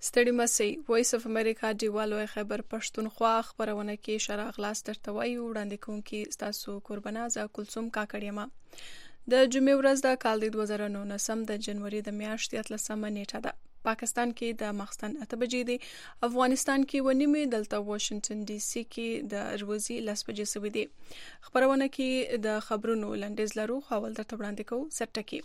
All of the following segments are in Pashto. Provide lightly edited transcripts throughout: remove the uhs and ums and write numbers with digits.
ستړي مسئ وایس اف امریکا ډیوالو خیبر پښتونخوا خبرونه کې شراغ لاس درته وایو. وړاندې کوونکي ستاسو قربانه زه کلثوم کاکړ. د جمعې ورځ د کال 2019 د جنوري د میاشتې 13 نیټه ده. پاکستان کې د ماخستن 8 بجې دي. افغانستان کې ونیمه، دلته واشنگټن ډي سي کې د روزي 10 بجې سوي دي. خبرونه کې د خبرونو لنډیز لرو، خو ول درته وړاندې کوو سرټکی.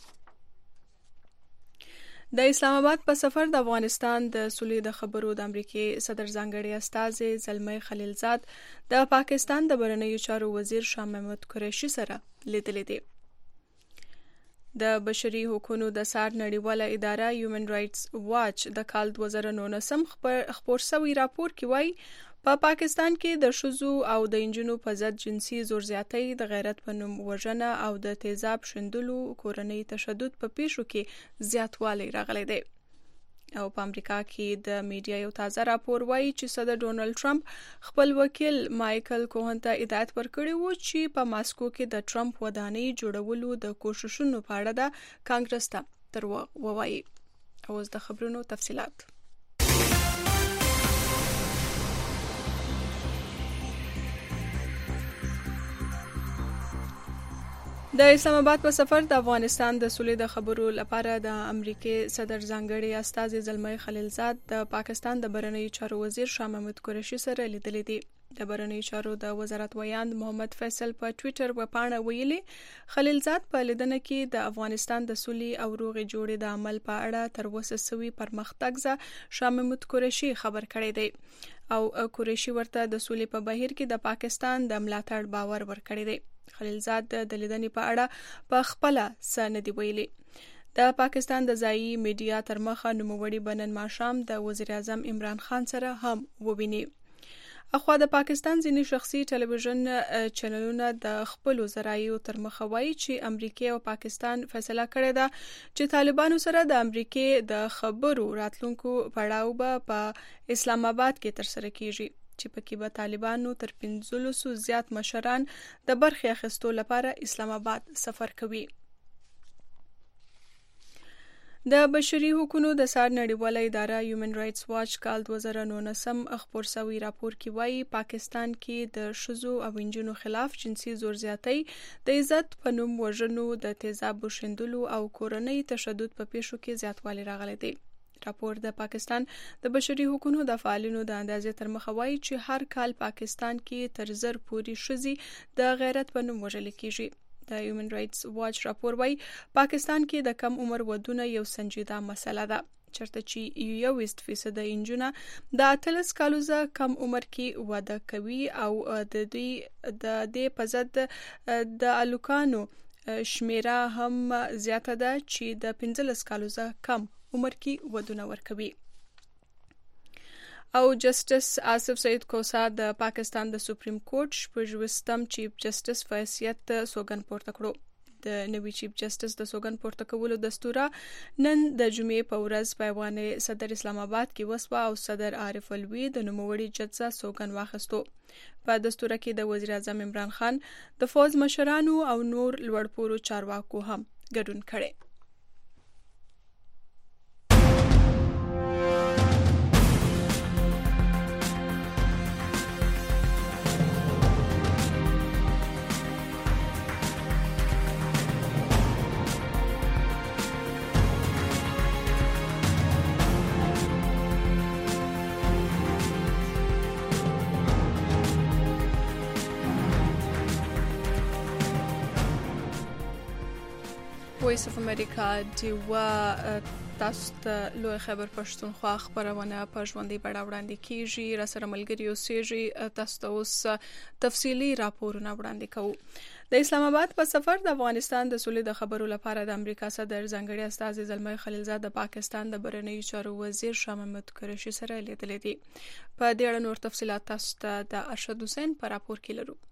د اسلام آباد په سفر د افغانستان د سولې د خبرو د امریکای صدر ځانګړي استازي زلمي خلیلزاد د پاکستان د بهرنیو چارو وزیر شاه محمود قریشي سره لیدلې دي. د بشري حقوقو د سار نړیواله اداره هیومن رائټس واچ د کال 2019 خبر شوی راپور کې وایي په پاکستان کې د ښځو او د انجونو په ضد جنسي زور زیاتی، د غیرت په نوم وژنه او د تیزاب شندلو کورنۍ تشدد په پیښو کې زیاتوالی راغلی دی. او په امریکا کې د میډیا یو تازه راپور وایي چې صدر ډونالد ټرمپ خپل وکیل مایکل کوهن ته هدایت ورکړی و چې په ماسکو کې د ټرمپ ودانۍ جوړولو د کوششونو په اړه د کانګرس ته دروغ ووایي. اوس د خبرونو تفصيلات. د اسلام آباد په سفر د افغانستان د سولې د خبرو لپاره د امریکای صدر ځانګړي استازي زلمي خلیلزاد د پاکستان د بهرنیو چارو وزیر شاه محمود قریشي سره لیدلې دي. د بهرنیو چارو د وزارت ویاند محمد فیصل په ټوئیټر وپاڼه ویلي خلیلزاد په لیدنه کې د افغانستان د سولې او روغې جوړې د عمل په اړه تر اوسه سوي پرمختګ ځ شاه محمود قریشي خبر کړی دی او قریشي ورته د سولې په بهیر کې د پاکستان د ملاتړ باور ورکړی دی. خلیلزاد د لیدنې په اړه په خپل سند ویلي د پاکستان د ځایي میډیا تر مخه نوموړي بنن ماښام د وزیر اعظم عمران خان سره هم وویني. اخوا د پاکستان ځینې شخصي ټلویزیون چینلونه د خپل ذرایعو تر مخه وایي چې امریکا او پاکستان فیصله کړې ده چې طالبانو سره د امریکا د خبرو راتلونکو پړاو په اسلام آباد کې تر سره کیږي چې پکې به طالبانو تر 1500 زیات مشران د برخې اخیستو لپاره اسلام آباد سفر کوي. د بشري حقوقو د سار نړیواله اداره هیومن رائټس واچ کال 2019 خبر شوی راپور کې وایي پاکستان کې د ښځو او انجونو خلاف جنسي زور زیاتی، د عزت په نوم وژنو، د تیزاب شندلو او کورنۍ تشدد په پیښو کې زیاتوالی راغلی دی. راپور د پاکستان د بشري حقوقو د فعالینو د اندازې تر مخه وایي چې هر کال پاکستان کې تر 1000 پورې ښځې د غیرت په نوم وژل کیږي. د هیومن رائټس واچ راپور وایي پاکستان کې د کم عمر ودونه یو سنجیده مسله ده، چرته چې 21% انجونه د 13 کالو څخه کم عمر کې واده کوي او د دې په ضد د الوکانو شمیره هم زیاته ده چې د 15 کالو څخه کم عمر کې ودونه ورکوي. او جسټس آصف سعید کوسا د پاکستان د سپریم کورټ شپږویشتم چیف جسټس په حیثیت سوګند پورته کړو. د نوي چیف جسټس د سوګند پورته کولو دستور نن د جمعې په ورځ په ایوان صدر اسلام آباد کې وسوه او صدر عارف الوی د نوموړي جج سوګند واخیستو. په دستور کې د وزیر اعظم عمران خان د فوج مشرانو او نور لوړپوړو چارواکو هم ګډون کړي. وایس اف امریکا دیوا تاسو ته لوی خبر پښتونخوا خبرونه په ژوندۍ بڼه وړاندې کیږي. را سره ملګری اوسېږي، تاسو ته اوس تفصیلی راپورونه وړاندې کوو. د اسلام آباد په سفر د افغانستان د سولې د خبرو لپاره د امریکا صدر ځانګړي استازي زلمي خلیلزاد د پاکستان د بهرنیو چارو وزیر شاه محمود قریشي سره لیدلې دي. په دې اړه نور تفصيلات تاسو ته د ارشد حسین په راپور کې لرو.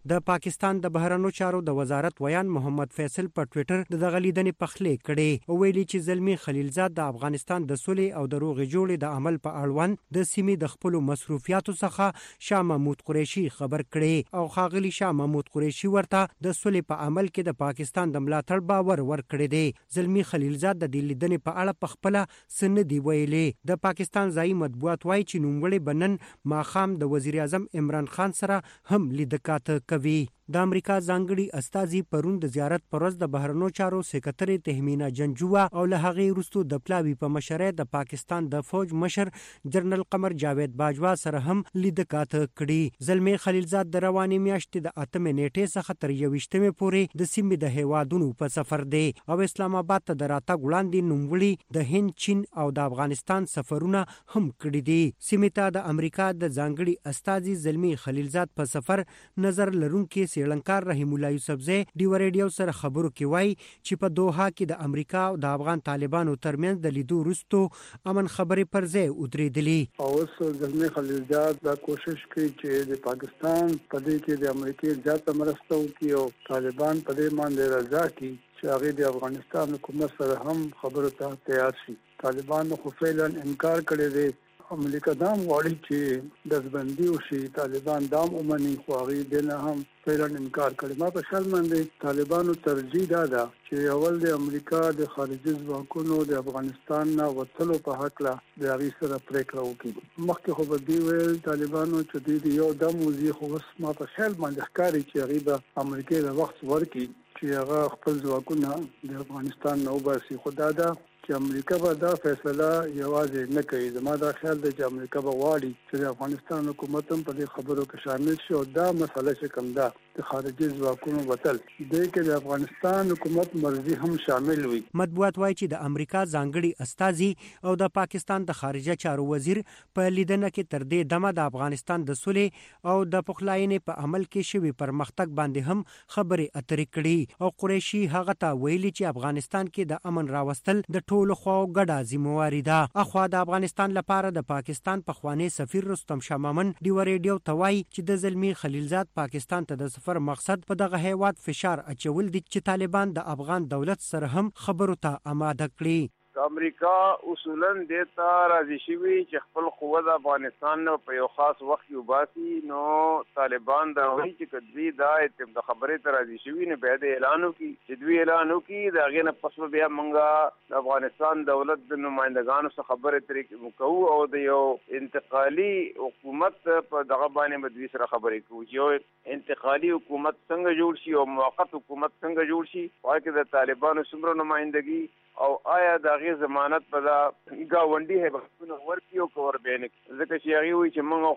د پاکستان د بهرنیو چارو د وزارت ویان محمد فیصل په ټوئیټر د دغه لیدنې پخلې کړي او ویلي چې زلمی خلیلزاد د افغانستان د سولې او د روغې جوړې د عمل په اړوند د سیمې د خپل مصروفیاتو څخه شاه محمود قریشي خبر کړي او ښاغلي شاه محمود قریشي ورته د سولې په عمل کې د پاکستان د ملاتړ باور ورکړی دی. زلمی خلیلزاد د دې لیدنې په اړه په خپل سن دی ویلي. د پاکستان ځایي مطبوعات وایي چې نوموړی بنن ماخام د وزیر اعظم عمران خان سره هم لیدکات کوي. د امریکا ځانګړي استازي پرون د زیارت پر ورځ د بهرنیو چارو سکرټري تهمینا جنجوه او له هغې وروسته د پلاوي په مشرۍ د پاکستان د فوج مشر جنرال قمر جاوید باجوا سره هم لیدکات کړي. زلمی خلیلزاد د روانې میاشتې د 8 نیټې څخه تر 21 پورې د سیمې د هیوادونو په سفر دی او اسلام آباد ته د راتګ وړاندې نوموړي د هند، چین او د افغانستان سفرونه هم کړي دي. سیمې ته د امریکا د ځانګړي استازي زلمی خلیلزاد په سفر نظر لرونکي سیلنکار رحیم الله یوسفزی ډیو ریډیو سره خبرو کې وایي چې په دوحه کې د امریکا او د افغان طالبانو ترمنځ د لیدو وروسته امن خبرې پر ځای ودرېدلې. اوس زلمی خلیلزاد دا کوشش کوي چې د پاکستان په دې کې د امریکا زیاته مرسته وکړي او طالبان په دې باندې رضا کړي چې هغه د افغانستان حکومت سره هم خبرو ته تیار شي. طالبان خو فعلا انکار کړی دی. امریکا دام غواړي چې دزبندي وشي، طالبان دام ومني، خو هغه دنه هم فعلا انکار کړي. ما په خیال باندې طالبانو ترجیح دا چې اول د امریکا د خارجي ځواکونو د افغانستان نه وتلو په حق لا د هغه سره پریکړه وکړي. مخکې خو به دی ویل طالبانو چې د یو دم وزي، خو ما په خیال باندې ښکاري چې هغه به امریکا د وخت ورکړي چې هغه خپل ځواکونه د افغانستان نه وباسي. خو دا چې امریکا به دا فیصله یوازې نه کوي. زما دا خیال دی چې امریکا به غواړي چې د افغانستان حکومت هم په دې خبرو کې شامل شي او دا مسله چې کوم ده د خارجي ځواکونو وتل دې کې د افغانستان حکومت مرزي هم شامل وي. مطبوعات وایي چې د امریکا ځانګړي استازي او د پاکستان د خارجه چارو وزیر په لیدنه کې تر دې دمه د افغانستان د سولې او د پخلاینې په عمل کې شوی پرمختګ باندې هم خبرې اترې کړي او قریشي هغه ته ویلي چې افغانستان کې د امن راوستل د ټولو خواو ګډه ذمہواري ده. اخوا د افغانستان لپاره د پاکستان پخوانی سفیر رستم شاه مامن ډیو ریډیو ته وایي چې د زلمی خلیلزاد پاکستان ته د سفر مقصد په دغه هیواد فشار اچول دي چې طالبان د افغان دولت سره هم خبرو ته آماده کړي. امریکا اصولاً دیتا راضي شوی چې خپل قوت افغانستان نه په یو خاص وخت کې وباسي. نو طالبان دا وایي چې کدی دا د خبرې ته راضي شوی نه به د اعلان وکړي چې دوی اعلان وکړي دا غي نه پس بیا مونږه د افغانستان دولت د نمائندګانو سره خبرې طریقې وکړو او د یو انتقالي حکومت په دغه باندې مدوي سره خبرې کوو چې یو انتقالي حکومت څنګه جوړ شي او موقت حکومت څنګه جوړ شي، واکه د طالبانو څومره نمائندګي او آیا د هغې ضمانت په دا ګاونډي هیبتونه ورکړي او که وربې نه کړي. ځکه چې هغې وایي چې موږ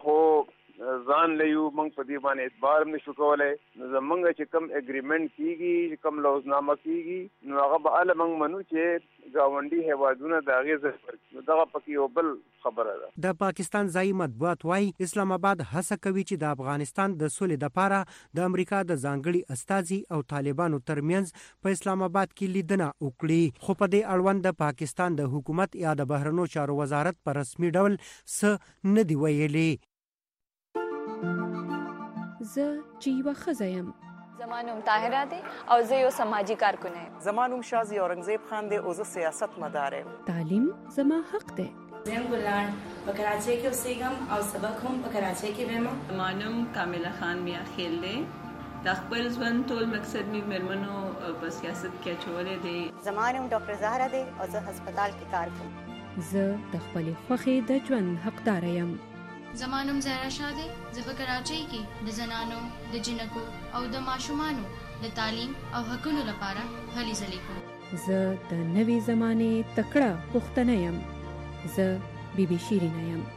خو ځان له یو موږ په دې باندې اعتبار هم نشو کولی. نو زموږ چې کوم اګریمنټ کېږي، کوم لوزنامه کېږي، نو هغه به هله موږ منو چې ګاونډي هیوادونه د هغې ځای ورکړي. نو دغه پکې یو بل خبره ده. د پاکستان ځایي مطبوعات وایي اسلام آباد هڅه کوي چې د افغانستان د سولې لپاره د امریکا د ځانګړي استازي او طالبانو ترمنځ په اسلام آباد کې لیدنه وکړي. خو په دې اړوند د پاکستان د حکومت یا د بهرنیو چارو وزارت په رسمي ډول څه نه دی ویلي. زه چې یوه ښځه یم. زما نوم طاهره دی او زه یو سماجی کارکونه یم. زما نوم شازي اورنګزیب خان دی او زه سیاست مدار یم. تعلیم زما حق دی. زم ګلان په کراچۍ کې اوسېږم او سبق هم په کراچۍ کې وایم. زما نوم کامله خان میا خیل دی. د خپل ژوند ټول مقصد می مېرمنو په سیاست کې اچولې دی. زما نوم ډاکټر زهرا دی او زه هسپتال کې کار کوم. زه د خپلې خوښې د ژوند حقدار یم. زما نوم زهرا شاه دی. زه په کراچۍ کې د زنانو، د جنکو او د ماشومانو د تعلیم او حقوقو لپاره هلې ځلې کوم. زه د نوې زمانې تکړه پښتنه یم. زه بیبي شیرینه یم.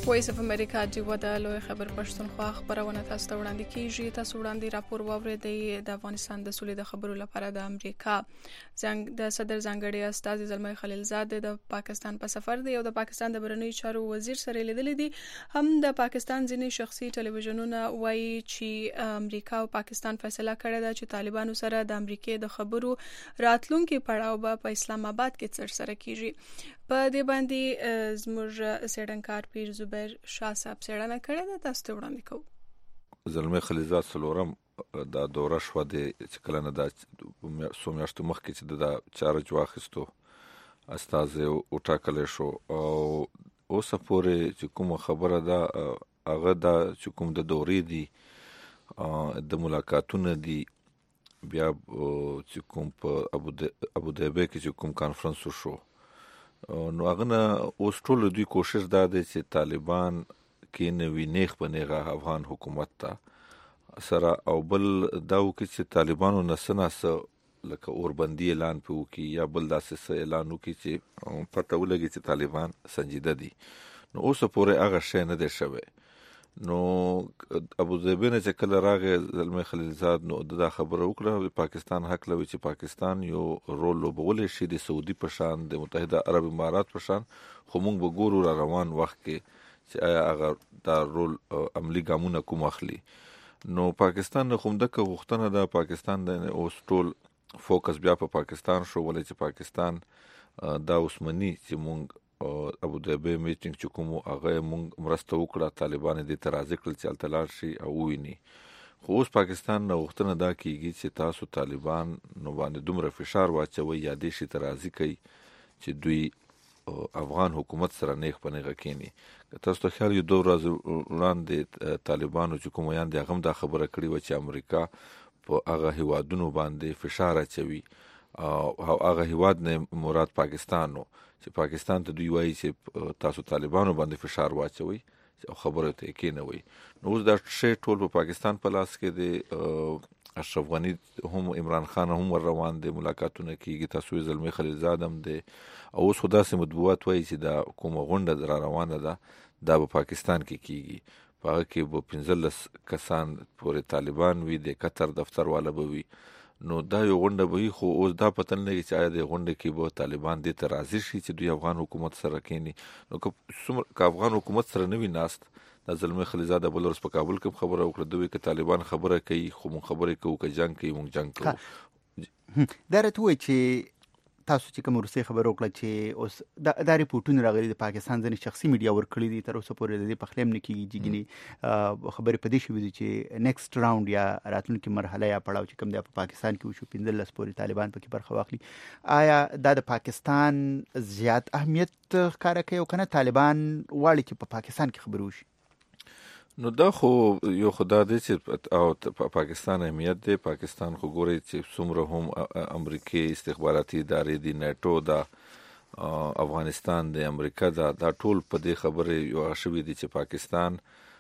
وایس اف امریکا دیو د لوی خبر پښتونخوا خبرونه تاسو ته وړاندې کیږي. تاسو وړاندې راپور واورئ د افغانستان د سولې د خبرو لپاره د امریکا د صدر ځانګړي استازي زلمي خلیلزاد د پاکستان په سفر دی او د پاکستان د برنوي چارو وزیر سره لیدل دي. هم د پاکستان ځینې شخصي ټلویزیونونه وایي چې امریکا او پاکستان فیصله کړې ده چې طالبانو سره د امریکا د خبرو راتلونکي پړاو په اسلام آباد کې سره کیږي. په دې باندې زموږ سیډنکار پیر زبیر شاه صاحب سیډنه کړې ده، تاسو ته وړاندې کوو. زلمي خلیلزاد څلورم دا دوره شو د چې کله نه د سومیاشتو مخکې چې د چارج واخیستو استازي او ټاکل شو او اوس پورې چې کوم خبره ده هغه دا چې کوم د دورې دي د ملاقاتونه دي بیا چې کوم په ابوظبي کې چې کوم کانفرنس شو نو هغه نه اوس ټول دوی کوشش دا دی چې طالبان کې نوې نیخ په نیغه افغان حکومت ته سره او بل دا وکړي چې طالبانو نسناس لکه اوربندي اعلان په وکړي یا بل داسې اعلان وکړي چې پته ولګي چې طالبان سنجیده دي. نو اوس پورې هغه شی نه دی شوی. نو ابوظبي نه چې کله راغی زلمي خلیلزاد نو دا خبره وکړه پاکستان حق لوي چې پاکستان یو رول لوبولی شي د سعودي په شان د متحده عرب امارات په شان، خو موږ به ګورو را روان وخت کې چې آیا هغه دا رول عملی ګامونه کوم اخلي. نو پاکستان خو دغه غوښتنه ده، پاکستان د اوس ټول فوکس بیا په پاکستان شو ولې چې پاکستان دا اوسمنی چې موږ ابوظبي میټینګ چې کوم هغه موږ مرسته وکړه طالبان دې ترازی کړل چې التلار شي او ویني. خو اوس پاکستان نو وختونه دا کیږي چې تاسو طالبان نو باندې دومره فشار واچوي یا دې شي ترازی کوي چې دوی افغان حکومت سره نیغ په نیغه کینی. تاسو ته خیال یو دوه ورځې وړاندې طالبانو چې کوم یان د هغه دا خبره کړې و چې امریکا په هغه هیوادونو باندې فشار اچوي او هغه هیواد نه مراد پاکستان نو چې پاکستان ته دوی وایي چې تاسو طالبانو باندې فشار واچوي او خبره ته کې نه وي. نو اوس دا شی ټول په پاکستان په لاس کې دی. اشرف غنی هم عمران خان هم روان دي ملاقاتونه کیږي، تاسو زلمي خلیلزاد هم دي او اوس خدا سي مطبوعات وایي چې دا کومه غونډه را روانه ده دا په پاکستان کې کیږي. په هغه کې به 15 کسان پورې طالبان وي، د قطر دفتر والا به وي. نو دا یو غونډه به خو اوس دا پته نه لګي چې آیا د غونډه کې به طالبان دې ته راضي شي چې دوی افغان حکومت سره کینی. نو که افغان حکومت سره نه وي ناست د زلمي خلیلزاد بل ورځ په کابل کې خبره وکړه دوی چې طالبان خبره کوي خو مون خبره کوي که جنگ کوي مون جنگ کوو. دا راته چې تاسو چې کوم روسي خبر وکړه چې اوس دا ریپورتونه راغلي د پاکستان ځنې شخصي میډیا ورکړي دي تر اوسه پورې د پخلیم نه کیږي جګنی خبرې پدې شوې دي چې نیکسټ راوند یا راتلونکي مرحله یا پړاو چې کوم د پاکستان کې وشو 15 پورې طالبان پکې برخه واخلي. آیا دا د پاکستان زیات اهمیت ښکاره کوي او کنه طالبان واړي چې په پاکستان کې خبرو شي؟ نو دا خو یو خدا دی چې او پاکستان اهمیت دی. پاکستان خو ګوري چې څومره هم امریکای استخباراتي ادارې دي، نیټو دا افغانستان د امریکا دا ټول په دې خبره یو شوی دي چې پاکستان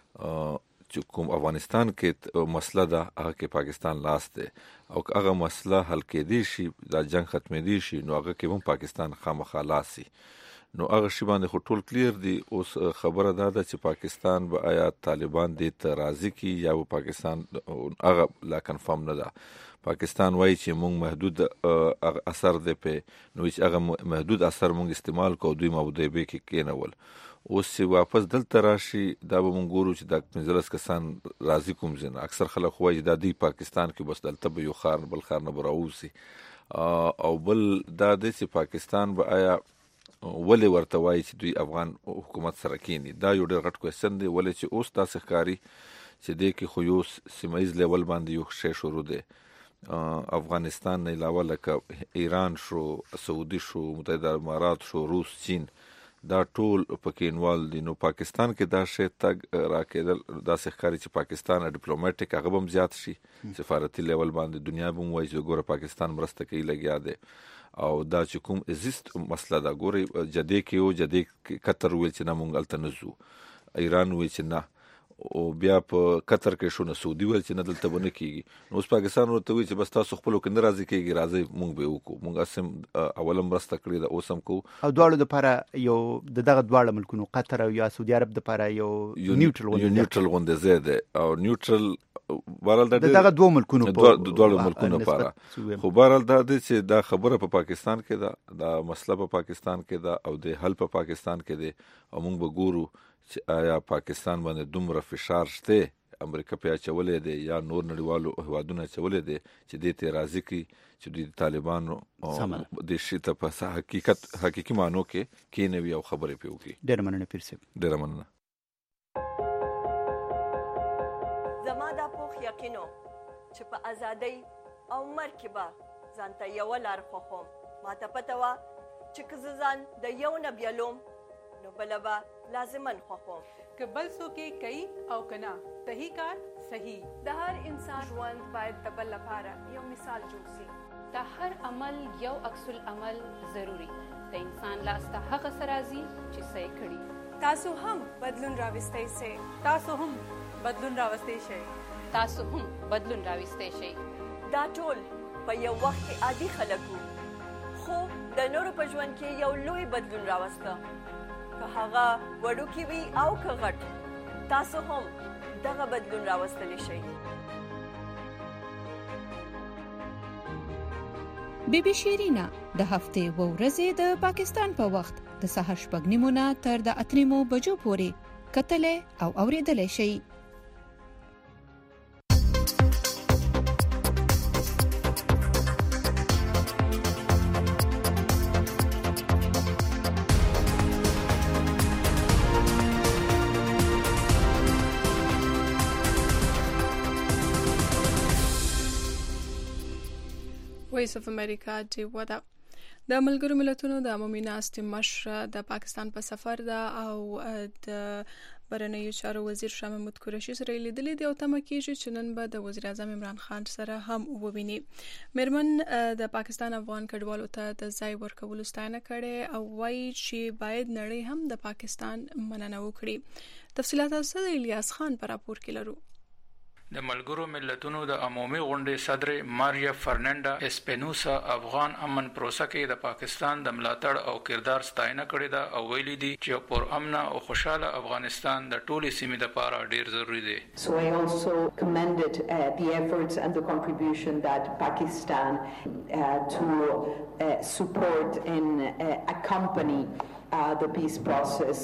چې کوم افغانستان کې مسله ده هغه کې پاکستان لاس دی او هغه مسله حل کېدی شي دا جنگ ختمېدی شي نو هغه کې هم پاکستان خامخا لاس شي. نو هغه شی باندې خو ټول کلیر دی. اوس خبره ده چې پاکستان به آیا طالبان دې ته راضي کی یا پاکستان هغه لا کنفرم نه ده. پاکستان وایي چې موږ محدود اثر دی په نو چې هغه محدود اثر موږ استعمال کوو دوی ابوظبي کې کېنول. اوس چې واپس دلته راشي دا به موږ ګورو چې د 15 کسان راضي کوم ځنه اکثر خلک وایي دا دی پاکستان کې بس دلته به یو خار بل خار نه براوسی او بل دا د چې پاکستان به آیا ولې ورته وایي چې دوی افغان حکومت سره کینی. دا یو ډېر غټ کوېسچن دی ولې چې اوس تاسو ښکاري چې دې کې خو یو سیمایز لیول باندې یو شی شروع دی. افغانستان نه علاوه لکه ایران شو، سعودي شو، متحده امارات شو، روس، چین دا ټول پکې انوال دي. نو پاکستان کې دا شی تګ راکېدل دا ښکاري چې پاکستان ډیپلوماټیک هغه هم زیات شي، سفارتي لیول باندې دنیا به وایي چې ګوره پاکستان مرسته کوي لګیا دی او دا چې کوم ایزیست مسله دا ګوري جدي کې او جدي قطر ویل چې نه مونږ الته نزو، ایران ویل چې نه، او بیا په قطر کې شو نه سعودي ول چې نه دلته ونه کیږي نو اوس پاکستان ورته وی چې بس تاسو خپل کې ناراضي کیږي راځي مونږ به وکړو مونږ اسم اولم راسته کړی دا اوسم کو او دواړو د لپاره یو دغه دواړه ملکونو قطر او یا سعودي عرب د لپاره یو نیوټرل غونډه زیاده او نیوټرل بهرحال دغه دوه ملکونو دواړو ملکونو لپاره خو بهرحال دا چې دا خبره په پاکستان کې ده دا مسله په پاکستان کې ده او د حل په پاکستان کې ده او مونږ به ګورو چې آیا پاکستان باندې دومره فشار شته امریکا په چولې دی یا نور نړیوالو هوادونو چولې دی چې دې ته راضي کی چې د طالبانو د شته په حقیقي معنی کې نوی او خبرې پیوږي. ډېر مننه پیر صاحب. ډېر مننه. زما دا پوخ یقینو چې په ازادۍ او مرګ کې به ځانته یو لار خوښوم. ماته پته وه چې که ځان د یو نه بیلوم نو بله به لازمن خوښوم. که بل څوک کوي او که نه صحیح کار صحیح. د هر انسان ژوند باید د بل لپاره یو مثال جوړ شي. د هر عمل یو عکس العمل ضروری. د انسان لاس ته هغه څه راځي چې څه یې کړي. تاسو هم بدلون راوستی شئ. تاسو هم بدلون راوستی شئ. تاسو هم بدلون راوستی شئ. دا ټول په یو وخت کې عادي خلک وو خو د نورو په ژوند کې یو لوی بدلون راوسته. که هغه وړوکی وي او که غټ تاسو هم دغه بدلون راوستلی شئ. بی بی شیرینا د هفتې و ورځې د پاکستان په وخت د سهار 6:30 تر د 8 بجو پورې کتلې او اوریدلې شئ. وایس اف امریکا چې ودا د ملګرو ملتونو د عمومي ناستې مشره د پاکستان په سفر ده او د بهرنیو چارو وزیر شاه محمود قریشي سره لیدلې دی او تمه کیږي چې نن به د وزیر اعظم عمران خان سره هم وویني. میرمن د پاکستان افغان کډوالو ته د ځای ورکولو ستاینه کړې او وایي چې باید نړۍ هم د پاکستان مننه وکړي. تفصیلات اوسه د الیاس خان پر راپور کې لرو. د ملګرو ملتونو د عمومي غونډې صدر ماریا فرناندا اسپینوسا افغان امن پروسه کې د پاکستان د ملاتړ او کردار ستاینه کړې ده او ویلي دي چې پر امن او خوشاله افغانستان د ټولې سیمې لپاره ډیر ضروری دی. So I also commended the efforts and the contribution that Pakistan to support and accompany the peace process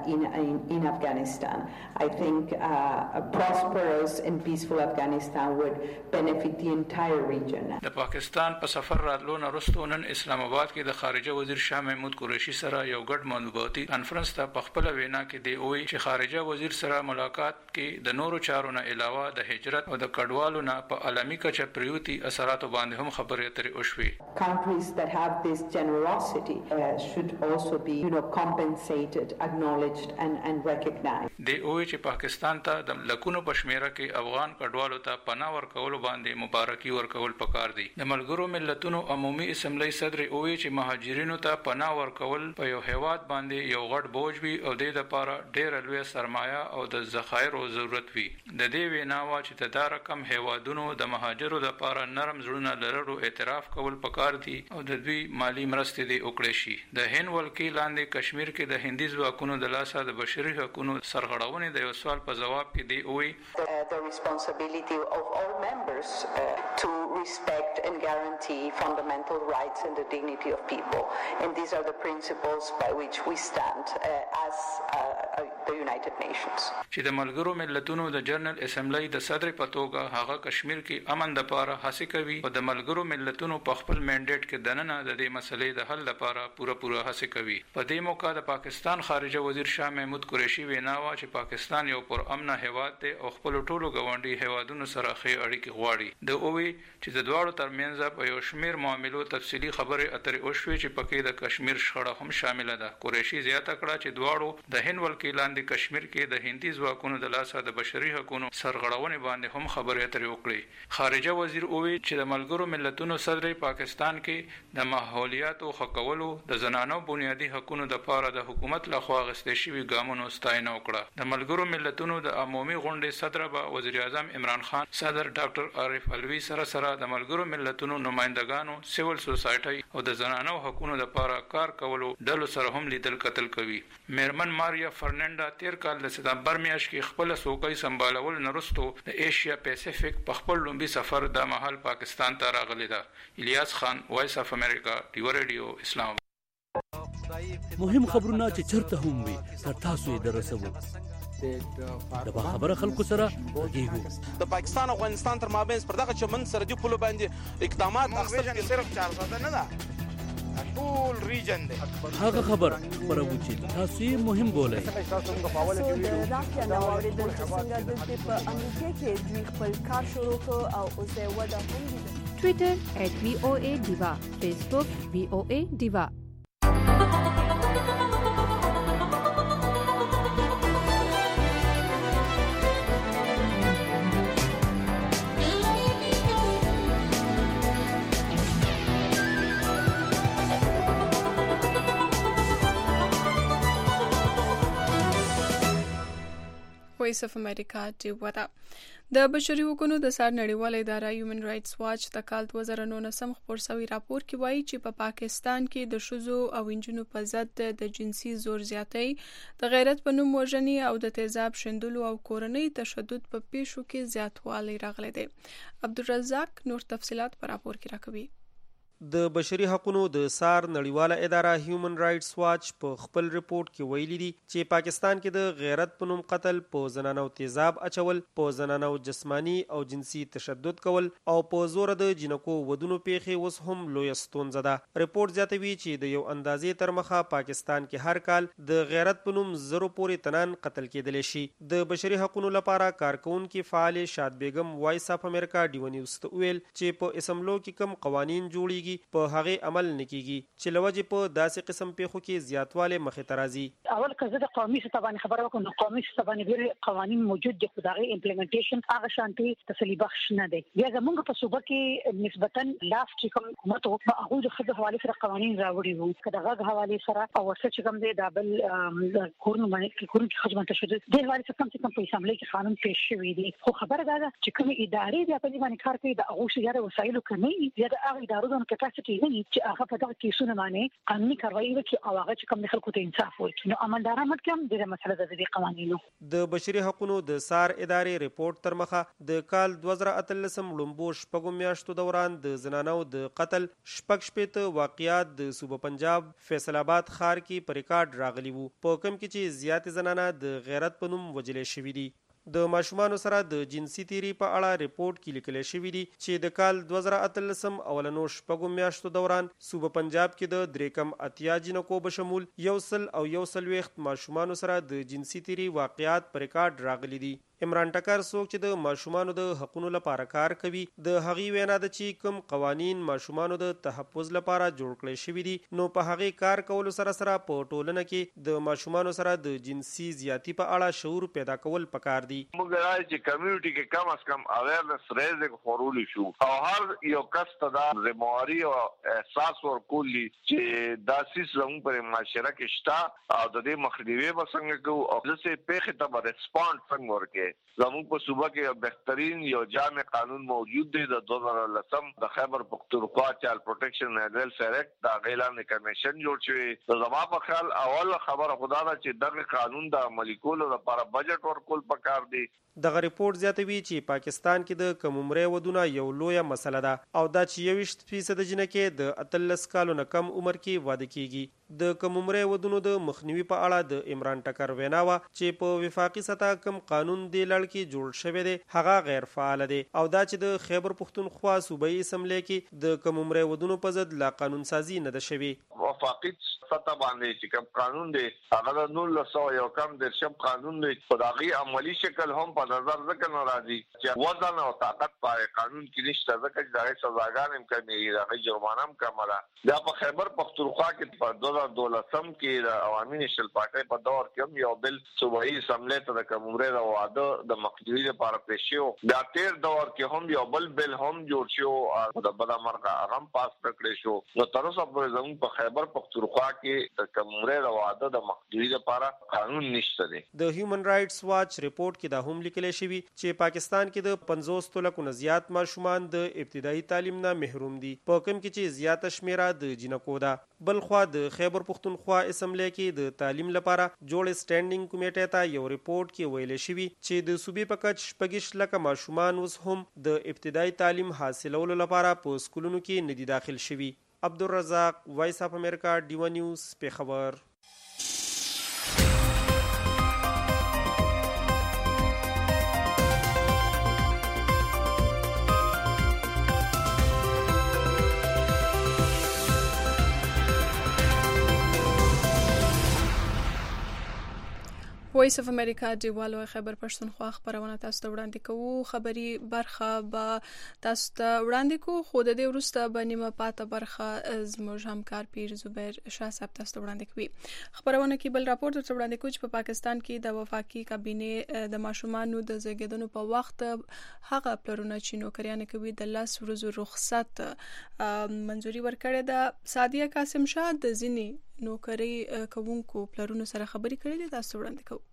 in Afghanistan. I think a prosperous and peaceful Afghanistan would benefit the entire region. د پاکستان په سفر راتلو نه وروسته نن اسلام آباد کې د خارجه وزیر شاه محمود قریشي سره یو ګډ مطبوعاتي کانفرنس ته په خپل وینا کې دی وی چې خارجه وزیر سره ملاقات کې د نورو چارو نه علاوه د هجرت او د کډوالو نه په عالمي کچه پریوتی اثرات باندې هم خبرې اترې وشوي. Countries that have this generosity should also be compensated, acknowledged and recognized. د اوې چې پاکستان ته د لکونو پښمیره کې افغان کډوالو ته پناه ورکول باندې مبارکي ورکول پکار دي. د ملګرو ملتونو عمومي اسمبلی صدر اوې چې مهاجرینو ته پناه ورکول په یو هیواد باندې یو غټ بوج وي او د لپاره ډېر لوی سرمایه او د ذخایرو ضرورت وي. د دې ویناوه چې د رقم هیوادونو د مهاجرو لپاره نرم زړونه لرلو اعتراف کول پکار دي او د دوی مالی مرستې دی وکړي شي. د هند ولکې لاندې کشمیر کې د هندي ځواکونو د لاسه د بشري حقوقو سرغړونې د یو سوال په جواب کې دی وی the responsibility of all members to respect and guarantee fundamental rights and the dignity of people, and these are the principles by which we stand as the United Nations. چې د ملګرو ملتونو د جنرال اسمبلی د صدر په توګه هغه کشمیر کې امن د لپاره هڅه کوي او د ملګرو ملتونو په خپل منډیټ کې دننه د دې مسلې د حل لپاره پوره هڅه کوي. په دې موقع د پاکستان خارجه وزیر شاه محمود قریشي ویناوه چې پاکستان یو پر امن هیواد دی او خپل ټولو ګاونډي هیوادونو سره ښه اړیکې غواړي. د اووي چې د دواړو ترمنځ په یو شمیر معاملو تفصیلی خبرې اترې وشوي چې پکې د کشمیر شخړه هم شامل ده. قریشي زیاته کړه چې دواړو د هند ولکې لاندې کشمیر کې د هندي ځواکونو د لاسه د بشري حقوقو سرغړونې باندې هم خبرې اترې وکړي. خارجه وزیر اووي چې د ملګرو ملتونو صدر پاکستان کې د ماحولیات او حقوقو د زنانو بنیادی حقوقو ملتونو د پاره د حکومت لخوا غستې شوی ګامونو ستاینه وکړه. د ملګرو ملتونو د عمومي غونډې صدر به وزیر اعظم عمران خان، صدر ډاکټر عارف علوي سره د ملګرو ملتونو نمائندگانو، سیول سوسایټي او د زنانو حقوقو لپاره کار کولو ډلو سره هم لیدل کتل کوي. میرمن ماریا فرناندا تیر کال د سپتمبر میاشت کې خپل سوکۍ سمبالول نرستو د ایشیا پیسفیک په خپل لومبي سفر د محل پاکستان ته راغلی ده. الیاس خان، وایس اف امریکا، ډیو ریډیو، اسلام. مهم خبرونه چې چرته هم وي تر تاسو یې درسوو. د باخبره خلکو سره غږیږو. د پاکستان او افغانستان تر مابین پر دغه چمن سرحدي پولو باندې اقدامات اخیستل صرف 400 نه ده، ټول ریجن دی. هغه خبر خبرو چې تاسو یې مهم بولئ. د راشیا نو اوریدل څنګه د په امریکا کې دوی خپل کار شروع کړ او اوس یې وده هم دي. ټویټر @VOA_Diva، فیسبوک VOA Diva. وایس اف امریکا ډیوه. د بشري حقوقو د سر نړیواله اداره هیومن رائټس واچ د کال 2019 خپور شوی راپور کې وایي چې په پاکستان کې د ښځو او نجونو په ضد د جنسي زور زیاتی، د غیرت په نوم وژنې او د تیزاب شیندلو او کورنۍ تشدد په پیښو کې زیاتوالی راغلی دی. عبدالرزاق نور تفصيلات په راپور کې راکوي. د بشري حقوقو د سار نړیواله اداره هیومن رائټس واچ په خپل ریپورت کې ویلي دي چې پاکستان کې د غیرت په نوم قتل، په زنانو تیزاب اچول، په زنانو جسمانی او جنسي تشدد کول او په زور د جنکو ودونو پیښې اوس هم لوی ستونزه ده. ریپورت زیاتوي چې د یو اندازې تر مخه پاکستان کې هر کال د غیرت په نوم زرو پورې تنان قتل کېدل شي. د بشري حقوقو لپاره کارکونکو فعال شاد بیگم وایس اف امریکا ډیو نیوز ته ویل چې په اسمبلو کې کم قوانین جوړیږي په هغه عمل نکېږي چې لوجه په داسې قسم پیښو کې زیاتواله مخې ته راځي. اول کزه د قومي ستبانه خبره وکړو، قومي ستبانه ډېر قوانين موجود دي، خدای امپلیمنټیشن هغه شانتي تسلی بخش نه دی. بیا زموږ په صوبه کې نسبتا لاس چې کوم حکومت او هغه د خدای حواله سره قوانين راوړي وو، کداغه حواله سره او څه چې کوم دی د بل کورن باندې کورن کې خدمت تشدد د حواله سره کوم په اسمبلی کې قانون پیښ شوی دی. خو خبره ده چې کوم ادارې د په باندې کار کوي د هغه شیاره وسایلو کمی یا د هغه ادارو د کپاسټي نه چې هغه په دغه کیسونه باندې قانوني کاروایی وکړي او هغه چې کوم خلکو ته انصاف ورکړي. نو عملداران متکم د مسله د دې قوانینو د بشري حقوقو د سار ادارې ریپورت تر مخه د کال 2013 لومبو شپږم میاشتو دوران د زنانو د قتل شپږ واقعات د صوبه پنجاب فیصل آباد ښار کې پر ریکارډ راغلي وو، په کوم کې چې زیات زنانه د غیرت په نوم وجلې شوې دي. د ماشومانو سره د جنسي تیری په اړه ریپورت کې لیکل شوی دی چې د کال 2013 اولنو شپږم میاشتو دوران صوبه پنجاب کې د دریکم اتیا جنکو بشمول 100 ماشومانو سره د جنسي تیری واقعات پر ریکارډ راغلي دي. عمران ټکر څوک چې د ماشومانو د حقوقو لپاره کار کوي د هغې وینا ده چې کوم قوانین ماشومانو د تحفظ لپاره جوړ کړي شوي دي نو په هغې کار کولو سره سره په ټولنه کې د ماشومانو سره د جنسي زیاتی په اړه شعور پیدا کول پکار دي. موږ راځي چې کمیونټي کې کم از کم اویرنس ریز خورول شو او هر یو کس ته دا ذمہواری او احساس ورکولي چې دا سیس زموږ پر معاشره کې شته او د دې مخنیوي به څنګه کوو او ځکه پیښې ته به ریسپانډ څنګه ورکړي. زموږ په صوبه کې بهترین یو جامع قانون موجود دی د 2010 د خیبر پختونخوا چایلډ پروټیکشن اینڈ ویلفیر ایکټ دا غیلان کمیشن جوړ شوی. زما په خیال اول خبره خدا دا چې دغه قانون د عملي کولو لپاره بجټ ورکول پکار دی. دغه ریپورت زیاتوي چې پاکستان کې د کم عمرې ودونه یو لویه مسله ده او دا چې 20% جنکې د 13 کالو نه کم عمر کې واده کیږي. د کم عمرې ودونو د مخنیوي په اړه د عمران ټکر وینا وا چې په وفاقي سطح کم قانون دی لړ کې جوړ شوی دی هغه غیر فعال دی او دا چې د خیبر پختونخوا صوبایي اسمبلی کې د کم عمرې ودونو په ضد لا قانون سازي نه ده شوی. وفاقي سطح باندې چې کوم قانون دی هغه د 1900 یو کم د شپ قانون دی په دغه عملی شکل هم په نظر ځکه ناراضي چې وزن او طاقت په قانون کې نشته ځکه چې دغه سزاګان هم کمې دغه جرمانه هم کمه ده. دا په خیبر پختونخوا کې په 2012 کې د عوامي نشل پارټي په دور کې هم یو بل صوبایي اسمبلی ته د کم عمرې د واده د مخنیوي لپاره پیښ شو. دا تیر دور کې هم یو بل هم جوړ شو او د بدامرغه هغه پاس کړی شو. نو تر اوسه پورې زموږ په خیبر خیبر پختونخوا کې د کمرې د واده د مخنیوي لپاره قانون نشته دی. د هیومن رائټس واچ ریپورت کې دا هم لیکل شوی چې پاکستان کې د 50 لکه نه زیات ماشومان د ابتدایي تعلیم نه محروم دي، په کوم کې چې زیاته شمیره د جنکو ده. بل خو د خیبر پختونخوا اسمبلی کې د تعلیم لپاره جوړ سټینډینګ کمیټې ته یو ریپورت کې ویل شوی چې د صوبې په کچ 14 لکه ماشومان اوس هم د ابتدایي تعلیم حاصلولو لپاره په سکولونو کې ندي داخل شوی. عبدالرزاق، وایس اف امریکا، ډیو نیوز، پیښور. وایس اف امریکا دیوالو خبر پښتونخوا خبرونه تاسو ته وړاندې کوو. خبري برخه به تاسو ته وړاندې کوو، خو د دې وروسته به نیمه پاته برخه زموږ همکار پیر زبیر شاه صاحب تاسو ته وړاندې کوي. خبرونه کې بل راپور ته وړاندې کوو چې په پاکستان کې د وفاقي کابینې د ماشومانو د زیږیدنو په وخت هغه پلرونه چې نوکریان کوي د 10 ورځو رخصت منځوري ورکړې ده. سادیه قاسم شاه د ځینې نوکری کوونکو پلرونو سره خبرې کړې دي، تاسو وړاندې کوو.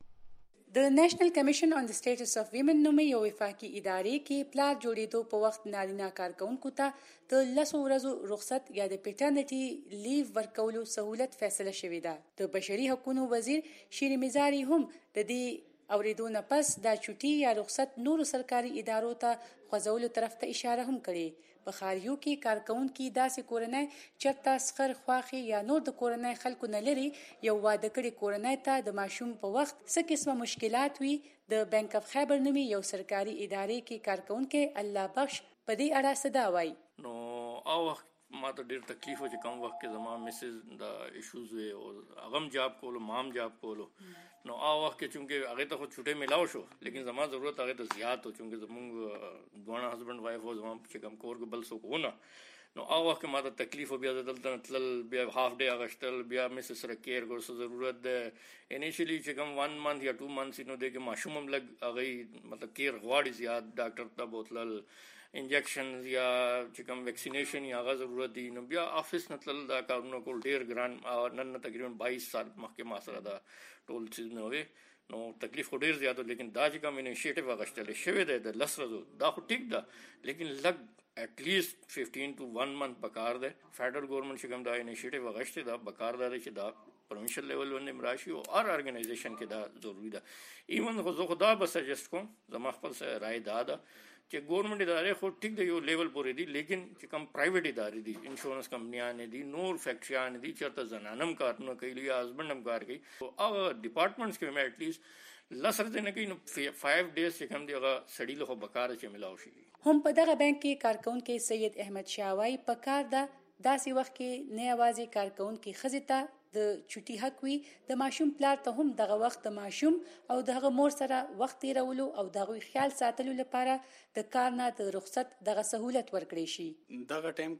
د نېشنل کمیشن آن د سټیټس اف ویمن نومي یو وفاقي ادارې کې پلار جوړېدو په وخت نارینه کارکونکو ته د 10 ورځو رخصت یا د پیټرنټي لیو ورکولو سہولت فیصله شوې ده. د بشري حقوقو وزیر شیرین مزاری هم د دې اوریدو نه پس دا چټي یا رخصت نورو سرکاري ادارو ته خوځولو طرف ته اشاره هم کړې. په خاریو کې کارکونکو داسې کورنۍ چرته سخر خواخي یا نور د کورنۍ خلکو نه لري یو واده کړي کورنۍ ته د ماشوم په وخت څه قسمه مشکلات وي. د بانک اف خیبر نومي یو سرکاري ادارې کې کارکونکو الله بخش په دې اړه صدا وایي. نو او ما ته ډیر تکلیف و چې کوم وخت کې زما مسز د ایشوز وي او هغه جاب کولو مام جاب کولو. نو او وخت کې چونکه هغه ته خو چھوټه ملاو شو، لیکن زما ضرورت هغه ته زیات و چونکه زمونږ دوه هسبند وایف و زما چې کوم کور کې بل څوک ونه. نو او وخت کې ما ته تکلیف بیا دلته تل بیا هاف ډے اغشتل بیا مسز سره کیر ګورسو ضرورت ده. انیشلی چې کوم 1 منث یا 2 منث نو د ماشوم هم لګ هغه مطلب کیر غواړي زیات ډاکټر ته بوتلل انجیکشنز یا چې کوم ویکسینیشن یا غو ضرورت دي. نو بیا افیس نتل دا کارونه کول ډیر ګران نن تقریبا 22 سال مخکې ما سره دا ټول چیز نه وي. نو تکلیف خو ډیر زیات، لیکن دا چې کوم انیشیټیو اغشتل شوی دی د 10 ورځو دا خو ټیک ده، لیکن لګ at least 15 to 1 month بکار ده. فیډرل گورنمنٹ چې کوم دا انیشیټیو اغشته دا بکار ده چې دا پروینشل لیول باندې مراشي او هر ارګنایزیشن کې دا ضروری ده. ایون خو دا به سجست کوم زما خپل رائے دا ده چې ګورنمنٹ ادارې خو ټیک دی یو لیول پورې دي، لیکن چې کوم پرایویټ ادارې دي انشورنس کمپنیان دي نور فیکټریان دي چرته زنانم کارونه کوي یا هسبندم کار کوي او ډپارټمنټس کې مې اټلیست لسر دې نه کوي. نو 5 days چې کوم دی هغه سړی له بکار چې ملاو شي. هم په دغه بانک کې کارکونکو سید احمد شاوای په کار ده داسې وخت کې نه یوازې کارکونکو خزته د چټي حق وي، د ماشوم پلار ته هم دغه وخت د ماشوم او دغه مور سره وخت تیرولو او دغه خیال ساتلو لپاره د کار نه د رخصت دغه سہولت ورکړي شي. دغه ټایم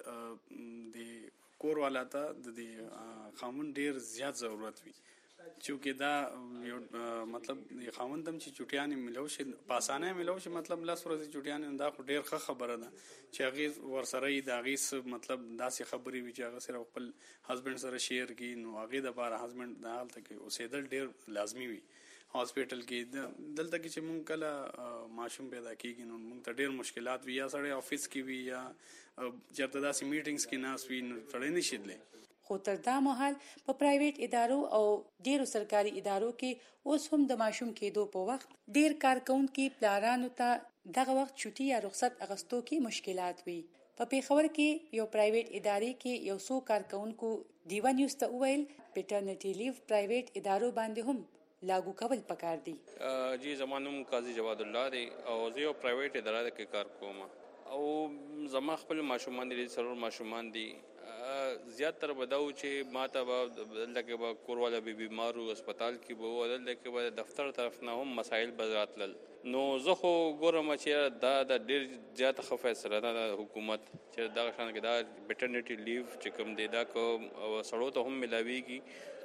کې د کور والا ته د خامون ډیر زیات ضرورت وي، چونکه دا یو مطلب خاوندم چې چټیان ملو شي پاسانه ملو شي مطلب لاس ورځي چټیان دا ډیر ښه خبره ده چې هغه ورسره دا غي مطلب داسې خبري وي چې هغه سره خپل هسبند سره شیر کی نو هغه د بار هسبند د حالت کې اوسېدل ډیر لازمی وي. هاسپټل کې دلته کې چې مونږ کله ماشوم پیدا کیږي نو مونږ ته ډیر مشکلات وي یا سړی افیس کې وي یا چرته داسې میټینګز کې ناس وي نو سړی نشي تللی. خو تر دا مهال په پرایویټ ادارو او ډیرو سرکاري ادارو کې اوس هم د ماشوم کېدو په وخت ډیر کارکونکو پلارانو ته دغه وخت چټي یا رخصت اغستو کې مشکلات وي. په پیښور کې یو پرایویټ ادارې کې یو څو کارکونکو دیوان نیوز ته وویل پیټرنټي لیو پرایویټ ادارو باندې هم لاګو کول پکار دي. جی زمانم قاضي جواد الله دی او زه یو پرایویټ اداره کې کار کوم او زما خپل ماشومان دي سرور ماشومان دي. زیات تر بداو چې ماته به لکه به کورواله به بیمارو هسپتال کې به ولل لکه به دفتر طرف نه هم مسائل بزراتل. نو زه خو ګورم چې دا د ډیر زیات فیصله ده د حکومت چې دا شان کې دا پیټرنټي لیو چې کوم دی دا کو سړو ته هم ملاويږي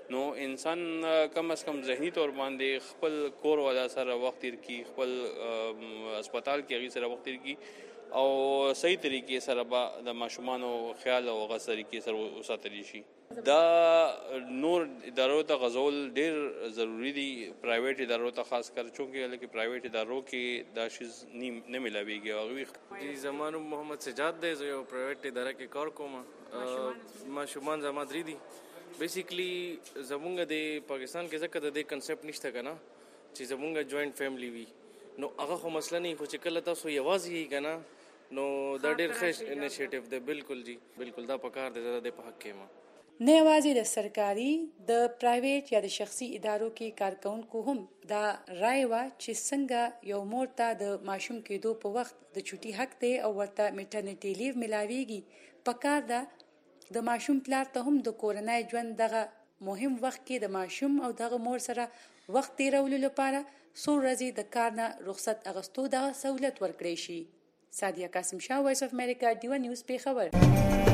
نو انسان کم از کم ذهني تور باندې خپل کور والا سره وخت تیر کی، خپل هسپتال کې هغه سره وخت تیر کی او صحیح طریقې سره به د ماشومانو خیال او هغه طریقې سره وساتلی شي. دا نور ادارو ته غزول ډیر ضروری دي، پرایویټ ادارو ته خاص کر، چونکه لکه پرایویټ ادارو کې دا شیز نه ملاویږي. هغه جی زمانو محمد سجاد دی، زه یو پرایویټ اداره کې کار کوم. ماشومان زما درې دي. بیسیکلی زمونږ د پاکستان کې ځکه د دې کنسپټ نشته کنه چې زمونږ جوائنٹ فیملی وي، نو هغه خو مسله نه، خو چې کله تاسو یوازې یې کنه نو دا ډېر ښه انیشیټیو دی. بالکل جی بالکل دا پکار دی، زه د په حق کې ما نه یوازې د سرکاري، د پرایویټ یا د شخصي ادارو کې کارکونکو هم دا رائے وا چې څنګه یو مور ته د ماشوم کېدو په وخت د چوټي حق دی او ورته میټرنیټي لیو ملاویږي. پکار ده د ماشوم پلار ته هم د کورنۍ ژوند دغه مهم وخت کې د ماشوم او دغه مور سره وخت تیرولو لپاره څو ورځې د کار نه رخصت اغستو دغه سہولت ورکړی شي. سادیه قاسم شاه، وایس اف امریکا، ډیو نیوز پیښور.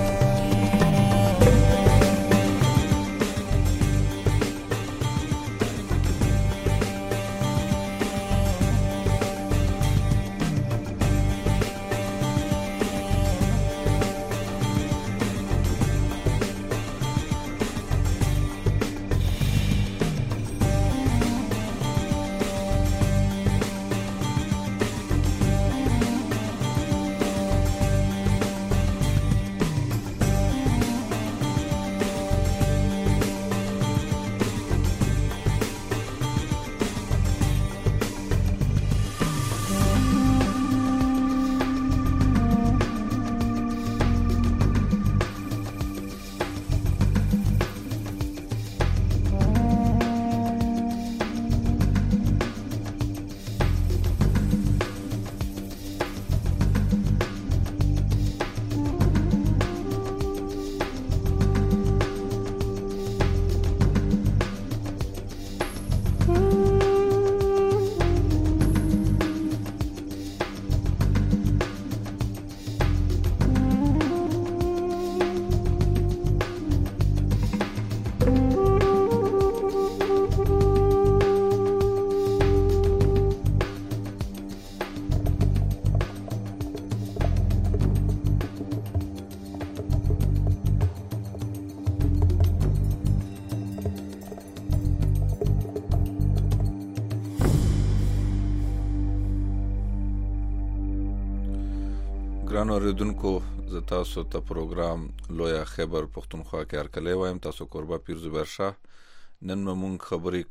ګران اوریدونکو، زه تاسو ته پروګرام لویا خیبر پښتونخوا کې هرکلی وایم. تاسو کوربه پیر زبیر شاه. نن موږ خبرې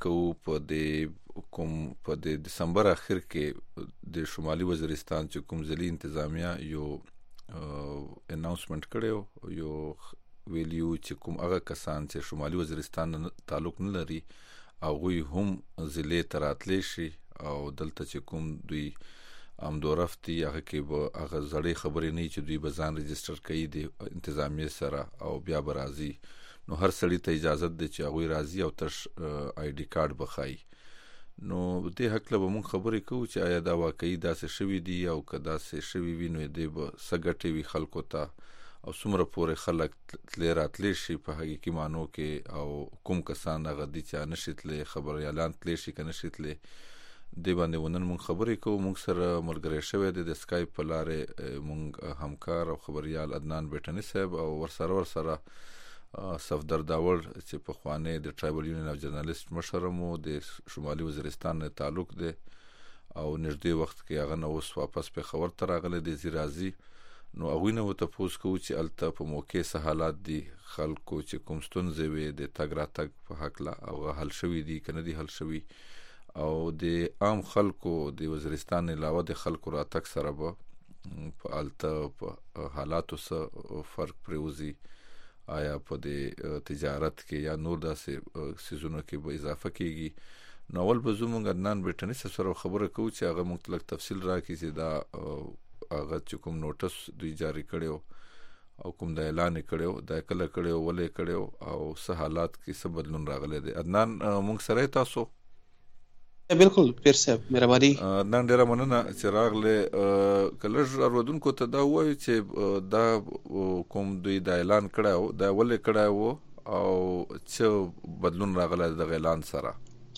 کوو په د دسمبر اخر کې د شمالي وزیرستان چې کوم ځلي انتظامیه یو اناونسمنت کړو، یو ویلیو چې کوم هغه کسان چې شمالي وزیرستان تعلق نه لري هغوی هم ضلع ته راتلی شي او دلته چې کوم دوی امدورفت هغه کې به هغه زړې خبرې نه چې دوی به ځان رجسټر کوي د انتظامیه سره او بیا به راځي. نو هر سړي ته اجازه ده چې هغوی راځي او تش آی ډي کارت به ښایي. نو دې هکله به موږ خبرې کوو چې آیا دا واقعي داسې شوي دي او که داسې شوي وي نو دې به څه ګټې وي خلکو ته او څومره پورې خلک تللی راتلی شي په حقیقي معنو کې او کوم کسان هغه دي چې نشي تللی خبریالان تللی شي که نشي تللی. دې باندې ونن مونږ خبرې کوو. مونږ سره ملګری شوی دی د سکایپ په لارې مونږ همکار او خبریال عدنان بیټني صاحب او ورسره صفدر داور چې پخوانی د ټرایبل یونین اف جرنالیست مشر مو د شمالي وزیرستان نه تعلق دی او نږدې وخت کې هغه نو اوس واپس پیښور ته راغلی دی زیرازي. نو هغوی نه وتپوس کوو چې هلته په موقع څه حالات دي، خلکو چې کوم ستونزې وې د تګ راتګ په هکله هغه حل شوي دي که نه دي حل شوي، او د عام خلکو د وزیرستان علاوه د خلکو راتګ سره به په هلته په حالاتو څه فرق پرېوځي، آیا په د تجارت کې یا نور داسې سیزونو کې به اضافه کیږي. نو اول به زه مونږ عدنان بیټني صاحب سره خبره کوو چې هغه مونږ ته لږ تفصیل راکړي چې دا هغه چې کوم نوټس دوی جاری کړی او کوم دا اعلان کړی دا کله کړی ولې کړی او څه حالات کې څه بدلون راغلی دی. عدنان مونږ سره تاسو؟ بالکل پیر صاحب مهرباني. نن ډیره مننه چې راغله. کله اورودونکو ته دا وایي چې دا کوم دوی دا اعلان کړی دا ولې کړی او څه بدلون راغلی د اعلان سره؟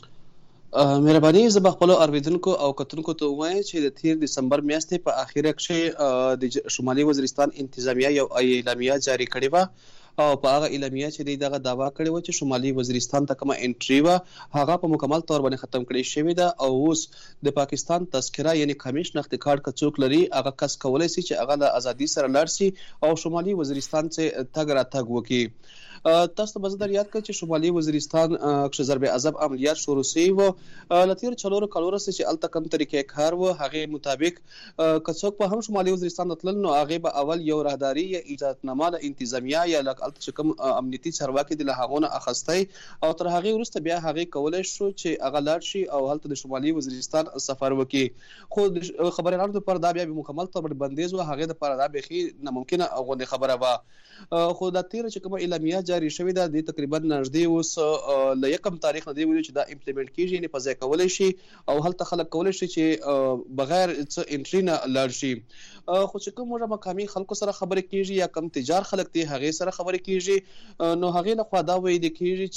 مهرباني زه به خپلو اورېدونکو او کتونکو ته ووایم چې د تیر دسمبر میاشتې په اخره کې د شمالي وزیرستان انتظامیه یو اعلامیه جاری کړې وه او په هغه اعلامیه چې دغه دعوا کړې وه چې شمالي وزیرستان ته کومه انټري وه هغه په مکمل طور باندې ختم کړې شوې ده او اوس د پاکستان تذکره یعنی کمیش نخت کارت که څوک لري هغه کس کولی شي چې هغه له ازادي سره لاړ شي او شمالي وزیرستان څخه تګ راتګ وکړي. تاسو ته به زه در یاد کړم چې شمالي وزیرستان کې ضرب عذاب عملیات شروع شوي وو له تېرو 4 کالو راهیسې چې هلته کوم طریقې کار و هغې مطابق که څوک به هم شمالي وزیرستان ته تلل نو هغې به اول یو راهداري یا اجازتنامه له انتظامیه یا هلته چې کوم امنیتي چارواکي دي له هغو نه اخیستی او تر هغې وروسته بیا هغې کولی شو چې هغه لاړ شي او هلته د شمالي وزیرستان سفر وکړي. خو د خبریالانو لپاره دا بیا مکمل طور باندې بندیز و هغې دپاره دا بیخي ناممکنه غوندې خبره وه. خو دا تېره چې کومه اعلامیه جاری شوې ده د تقریبا نږدې اوس له یکم تاریخ نه دی ویلي چې دا امپلیمنټ کیږي یعنې په ځای کولی شي او هلته خلک کولی شي چې بغیر څه انټري نه لاړ شي. خو چې کوم موږ مقامي خلکو سره خبرې کیږي یا کم تجار خلک دي هغې سره خبرې کیږي نو هغې لخوا دا ویل کیږي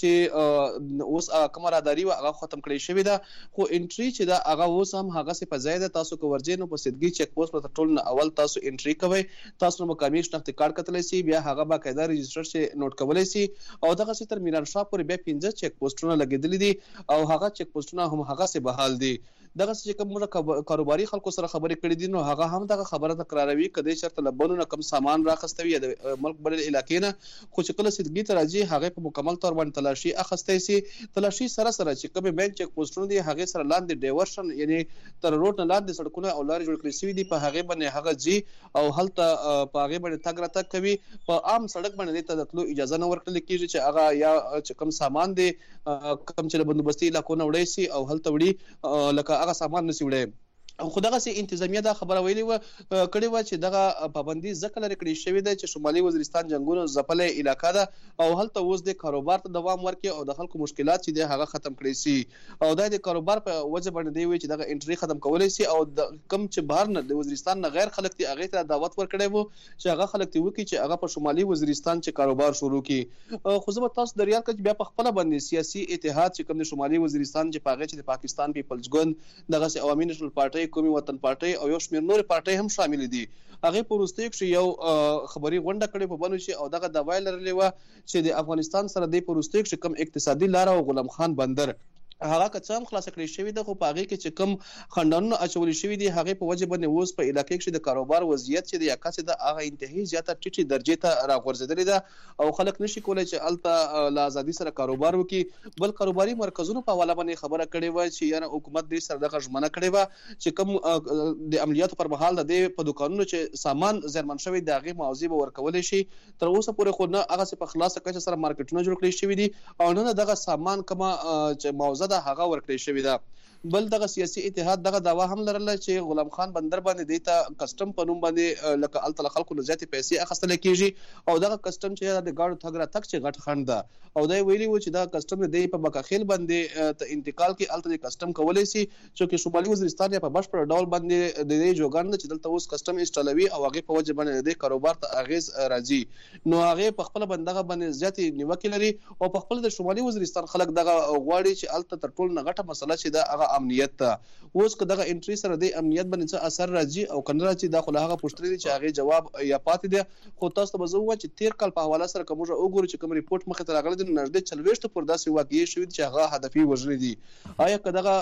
چې اوس کومه راهداري وه هغه ختم کړې شوې ده خو انټري چې ده هغه اوس هم هغسې په ځای ده. تاسو که ورځئ نو په سیدګي چیک پوسټ به تر ټولو نه اول تاسو انټري کوئ تاسو نو مقامي شناختي کارت کتلی شي بیا هغه باقاعده رجسټر چې نوټ کولی شي او دغسې تر میرانشاه پورې بیا 15 چیک پوسټونه لګېدلي دي او هغه چیک پوسټونه هم هغسې بحال دي. دغسې چې کوم موږ کاروباري خلکو سره خبرې کړې دي نو هغه هم دغه خبره تکراروي که دی چېرته له بنو نه کوم سامان راخیستی یا د ملک بلې علاقې نه خو چې کله سیدګي ته راځي هغې په مکمل طور باندې تلاشي اخیستی سي. تلاشي سره سره چې کومې مین چیک پوسټونه دي هغې سره لاندې ډایورشن یعنې تر روډ نه لاندې سړکونه او لارې جوړ کړې شوي دي په هغې باندې هغه ځي او هلته په هغې باندې تګ راتګ کوي. په عام سړک باندې دې ته د تلو اجازه نه ورکړل کېږي چې هغه یا چې کوم سامان دی کوم چې له بندوبستي علاقو نه وړی سي او هلته وړي لکه هغه سامان نسي وړی. خو دغسې انتظامیه دا خبره ویلې وه کړې وه چې دغه پابندي ځکه لرې کړې شوې ده چې شمالي وزیرستان جنګونو ځپلی علاقه ده او هلته اوس د کاروبار ته دوام ورکړي او د خلکو مشکلات چې دی هغه ختم کړی سي او دا د کاروبار په وجه باندې دی وی چې دغه انټري ختم کولی سي او کم چې بهر نه د وزیرستان نه غیر خلک دي هغې ته دعوت ورکړی و چې هغه خلک ته وکړي چې هغه په شمالي وزیرستان چې کاروبار شروع کړي. خو زه به تاسو در یاد کړم چې بیا په خپله باندې سیاسي اتحاد چې کوم د شمالي وزیرستان چې په هغې چې د پاکستان پیپلز ګوند دغسې عوامي نیشنل پارټۍ قومي وطن پارټۍ او یو شمېر نورې پارټۍ هم شامل دي. هغې په وروستیو کښې یو خبري غونډه کړې په بنو چې او دغه دعوا یې لرلې وه چې د افغانستان سره دی په وروستیو کښې کوم اقتصادي لاره او غلام خان بندر هغه که څه هم خلاصه کړې شوې ده خو په هغې کې چې کوم خنډانونه اچولي شوي دي هغې په وجه باندې اوس په علاقې کښې د کاروبار وضعیت چې دی یا کسې ده هغه انتهایي زیاته ټیټې درجې ته راغورځېدلې ده او خلک نشي کولی چې هلته له ازادي سره کاروبار وکړي. بل کاروباري مرکزونو په حواله باندې خبره کړې وه چې یاره حکومت دې سره دغه ژمنه کړې وه چې کوم د عملیاتو پر مهال د دې په دوکانونو چې سامان زیانمن شوی د هغې معاوضې به ورکولی شي. تر اوسه پورې خو نه هغسې په خلاصه کچه سره مارکیټونه جوړ کړي شوي دي او نه دغه سامان کومه چې معاوضه ده هغه ورکړی شوې ده. بل دغه سیاسي اتحاد دغه دعوا هم لرله چې غلام خان بندر باندې دی ته کسټم په نوم باندې لکه هلته له خلکو نه زیاتې پیسې اخیستلی کېږي او دغه کسټم چې د ګاډو تګ راتګ چې غټ خنډ ده او دا یې ویلي و چې دغه کسټم دی په بکاخیل باندې ته انتقال کې هلته د کسټم کولی شي چې شمالي وزیرستان یا په بشپړ ډول باندې د دې جوګان ده چې دلته اوس کسټم انسټالوي او هغې په وجه باندې د دې کاروبار ته اغېز راځي نو هغې په خپله باندې دغه باندې زیاتې نیوکې لري او په خپله د شمالي وزیرستان خلک دغه غواړي چې هلته تر ټولو نه غټه مسله چې ده هغه امنیت ته. اوس که دغه انټري سره د امنیت باندې څه اثر راځي او که نه راځي دا خو له هغه پوښتنې دي چې هغې جواب یا پاتې دی. خو تاسو ته به زه ووایم چې تېر کال په حواله سره که موږ وګورو چې کوم ریپورټ مخې ته راغلی دی نو نږدې 40 پورې داسې واقعې شوي دي چې هغه هدفي وژنې دي. آیا که دغه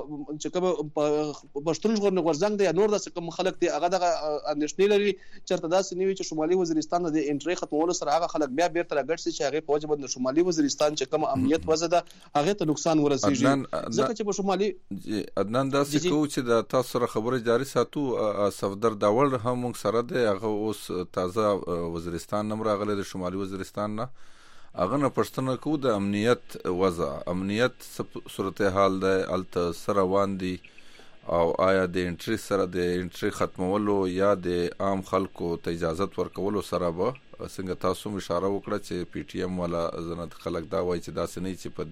چې کوم پښتون ژغورنې غورځنګ دی یا نور داسې کوم خلک دي هغه دغه اندېښنې لري چېرته داسې نه وي چې شمالي وزیرستان د انټري ختمولو سره هغه خلک بیا بیرته راګډ شي چې هغې په وجه باندې شمالي وزیرستان چې کوم امنیت وضع ده هغې ته نقصان ورسېږي ځکه چې په شمالي عدنان داسې کوو چې د تاسو سره خبرې جاري ساتو. صفدر داول هم موږ سره دی هغه اوس تازه وزیرستان نه راغلی د شمالي وزیرستان نه هغه نه پوښتنه کوو د امنیت وضع امنیت څه صورتحال دی هلته څه روان دي او آیا د انټري سره د انټري ختمولو یا د عام خلکو ته اجازت ورکولو سره به څنګه تاسو هم اشاره وکړه چې پی ټي ایم والا زنت خلک دا وایي چې داسې نه چې په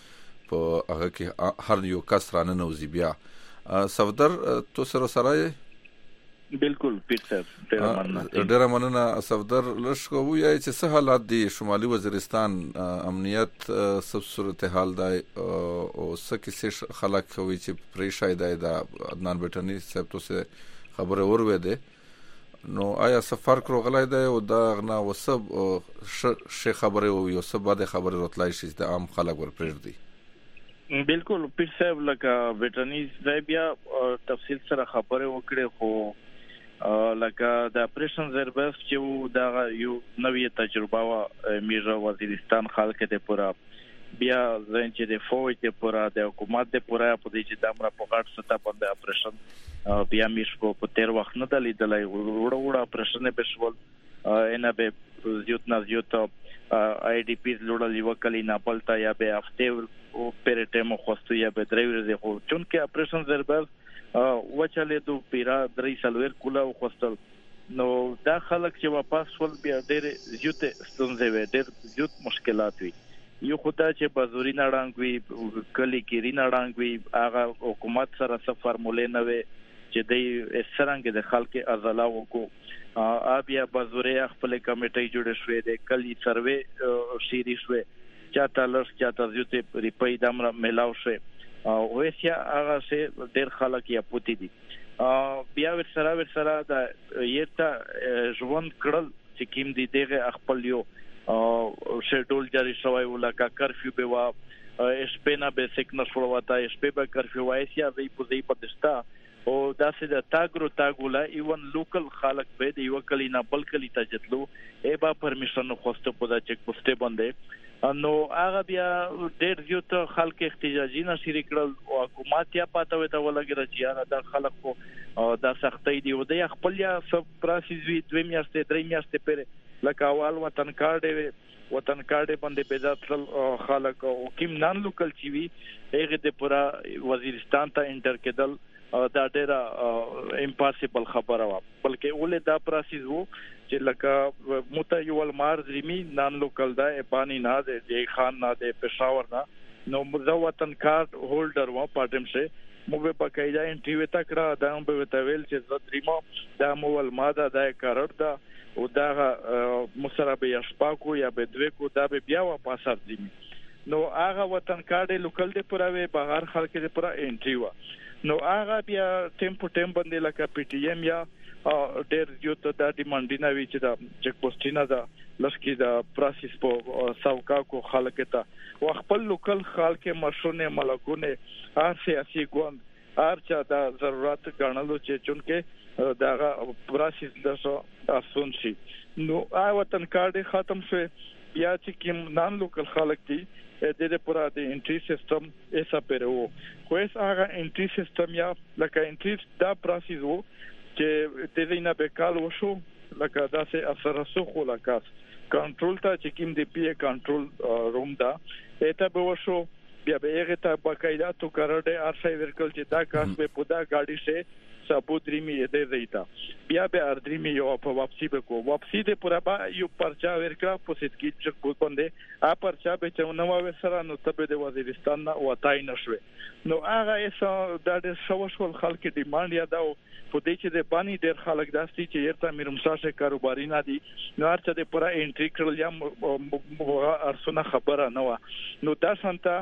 دې په هغه کې هر یو کس راننوځي. بیا صفدر تو سره یې بالکل پیر صاحب ډیره مننه. صفدر لشکو وایي چې څه حالات دي شمالي وزیرستان امنیت سب صورتحال دی او څه کیسې خلک کوي چې پرې شاید دا عدنان بټنی صاحب تو سه خبره وروي ده نو آیا سفر کړو غلای دی او دا غنا وسب شي خبره او یو سب باندې خبره راتلای شي د عام خلک ور پرېږ دي. بالکل پیر صاحب لکه بټنی صاحب بیا تفصیل سره خبره وکړي خو لکه د اپریشن زربف چې دا یو نوې تجربه وا میرا وزیرستان خلک ته پورا بیا ځین چې د فوج ته پورا د حکومت ته پورا په دې چې د امر په غاټ ستا باندې اپریشن بیا میش په تیر وخت نه دلیدلای وړه اپریشن به شول ان به زیوت نه زیوت آی ډی پی لوړل یو کلی نه پلتا یا به هفته پر ټیمو خوستو یا به درې ورځې خو چونکه اپریشن زربف وچاله دو پیرا درې سلویر کولا خوستل نو دا خلک چې واپس ول بیا ډېر زیوت ستونزې وي ډېر زیوت مشکلات وي یو خدای چې بازوري نړانګ وي کلی کې ری نړانګ وي هغه حکومت سره څه فارمولې نه وي چې د سرنګ د خلک ازلا وکړو بیا بازوري خپل کمیټې جوړ شوې د کلی سروې شيري شوې چاته لږ چاته زیوت ریپای دمر ملاو شوې او وسیا هغه سه ډېر خلک یا پوتې دي بیا ورسره دا یته ژوند کړل چې کیم دي دغه خپل یو شیډول جاری شوی ولکه کرفیو به وا اسپینا به سیکنس ولوتا اسپی به کرفیو وایسیا وی پوزي پدستا او داسې د تاګولا ایون لوکل خلک به د یو کلی نه بل کلی ته جتلو ایبا پرمیشن خوسته په دا چک پوسټه باندې نو هغه بیا ډېر زیات خلک احتجاجي نشری کړل او حکومت یا پاتې وته ولګره چې دا خلک کو دا سختۍ دی او د خپل یا سب پروسس وی 2 میاشتې 3 میاشتې پر لکه اول وطن کارډ باندې پیدا خلک او کیم نان لوکل چی وی هغه د پورا وزیرستان ته انټر کېدل دا ډېر امپاسیبل خبره وا بلکې ولې دا پروسس وو چې لکه متایول مارزمی نان لوکل دا پانی نه د خان نه د پېښور نه نو مزوتن کارت هولډر وا پاتم شه مو به پکایدا انټریو تا کړه دا هم به ویل چې زدریمو دا مول ماده دا کارت دا او دا مسرابه یشپاکو یا به دوی کو دا به بیا واپس ارځي نو هغه وطن کارت لوکل د پراوي بهر خلک د پرا انټریو نو هغه بیا ټیم باندې لکه پی ټی ایم یا ډېر یو ته د ډیمانډ نه وی چې دا چک پوسټینا دا لشکې دا پروسس په ساوکا کو خلک ته او خپل لوکل خلک مشونه ملکونه هر سیاسي ګوند هر چا دا ضرورت ګڼلو چې چونکه دا پروسس د سو اسون شي نو وطن کارت ختم شو بیا چې کوم نان لوکل خلک دي د پورا د انټری سیستم ایسا پیرو کویس هغه انټری سیستم یا لکه انټری دا پروسس وو چې د دې نه به کال وشو لکه دا سه اثر سخو لکه کنټرول ته چې کوم دی پی کنټرول روم دا اته به وشو بیا به هغه ته باقاعده تو کارډه ارشای ورکل چې دا کاس به پودا گاډي شه سابودريمي دې دیتا بیا به اردريمي یو په واپسی به کو واپسی دې پورا با یو پرچا ورکړه په سید کې چې په باندې پرچا به چې نو وسره نو تبه د وزیرستان نه وتاي نشوي نو هغه ایسا د شوشول خلک ډیماند یا دا په دې چې د پانی ډېر خلک داسي چې یرته میرمساشه کاروباري نه دي نو ارته د پورا انټری کړل یا ارسونه خبره نه و نو دا سنتا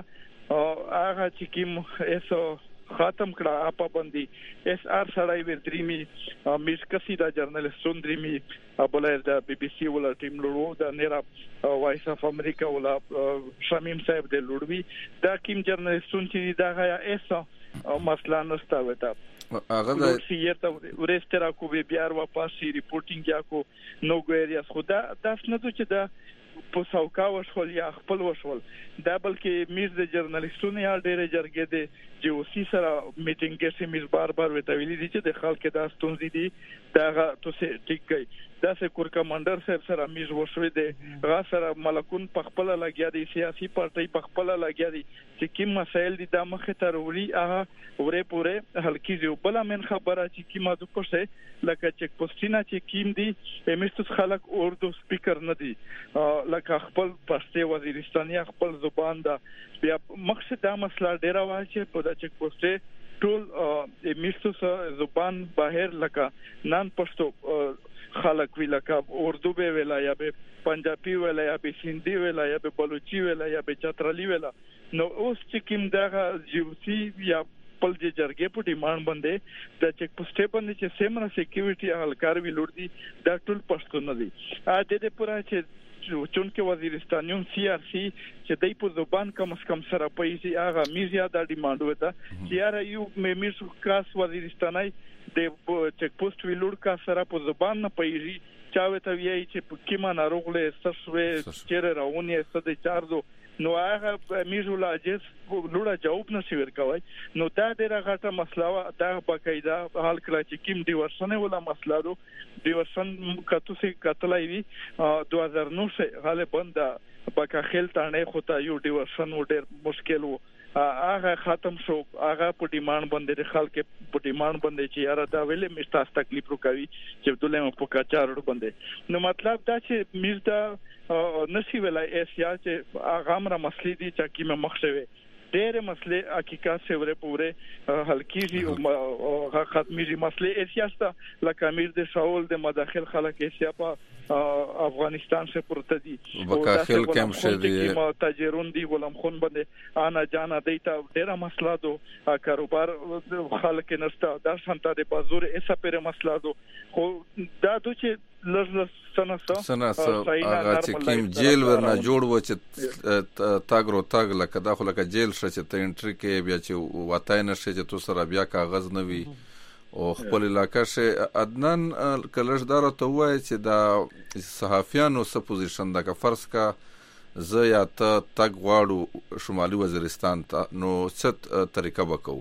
هغه چې کوم ایسو ختم کړه اپا باندې اس ار سړای ور دریمي میس کسي دا جرنالستون دریمي ابولر دا بي بي سي ولا ټیم لورو دا نيرا وایس اف امریکا ولا شمیم صاحب د لوروي دا کیم جرنالستون چې دا غیا ایسا مسله نستا وتا هغه د سیرته ورسترا کو به بیا واپس ریپورتینګ یا کو نو ګوریا خدا داس نه چې دا په ساوکا وشول یا خپل وشول دا بلکې میز د جرنالستونو یا ډېر جرګې دي چې اوسې سره میټینګ کې سي میز بار وتاویلي دي چې د خلک د ستونزې دي دا تاسو ټیک کوي دا سه کور کمانډر سره میز وشوي دي غا سره ملکون په خپل لګیا دي سیاسي پارټي په خپل لګیا دي چې کوم مسایل دي د مخه ته وروړي هغه وره پوره حل کیږي بل من خبره چې کیما د کوشه لکه چک پوسټینا چې کیم دي مستس خلک اردو سپیکر نه دي لکه خپل پښتو وزیرستاني خپل زبان دا بیا مقصد دا مسله ډیره وای چې په د چک پوسټه ټول میشتو زبان بهر لکه نان پښتو خلک وی لکه اردو به ویلا یا به پنجابي ویلا یا به سندي ویلا یا به بلوچي ویلا یا به چترالی ویلا نو اوس چې کوم دغه جیوسی یا خپل جرګې په ډیماند باندې د چک پوسټ باندې چې سیمه سکیورټي اهلکار وی لور دي دا ټول پښتون دي ا دې پورا چې چونکه وزیرستانیون سی آر سی چې دای په زبان کم از کم سره پیسې هغه میزیا دا ډیماند وته چې یاره یو میمیسو کاس وزیرستانای د چک پوسټ وی لور کا سره په زبان نه پیږي چاوي ته وی چې په کیما ناروغله سسوي چیرې راونی ستې چارزو نو هغه میزو لاجس لوړه جواب نشي ورکوي نو دا ډیره غټه مسله دا باقاعده حل کړی چې کیم دی ورسنه ولا مسله دو دی ورسن کتو سي کتلای وی 2009 سے غالبا دا باکا خیل تانه خو یو دی ورسن ډیر مشکل وو هغه ختم شو هغه په ډیماند باندې خلک په ډیماند باندې چې یاره دا ویلې مستاس تکلیف وکوي چې دلته په کاچار باندې نو مطلب دا چې میزدا نشي ویلای ایسیا چې هغه امر مسلې دي چې کیمه مخشوي ډېر مسلې حقیقت سے ورې پورې حل کیږي او ختميږي مسلې ایسیا ست لکه امیر د شاول د مداخل خلک ایسیا په افغانستان سے پورته دي وکاخل کم شه دي تاجرون دي غلام خون باندې انا جانا دیتا ډېر مسله دو کاروبار خلک نشته دا سنت د بازور ایسا پر مسله دو خو دا دو چې لږ سنه هغه چې کیم جیل ورنه جوړ و چې تاګرو تاګ لکه دا خو لکه جیل شې چې ته انټری کې بیا چې واتای نه شې چې تو سره بیا کاغذ نه وي او خپل علاقه شې عدنان کلشدار ته وای چې دا صحافیانو څه پوزیشن دا که فرض کا زه یا ته تاګ غواړو شمالي وزیرستان ته نو څه طریقه وکړو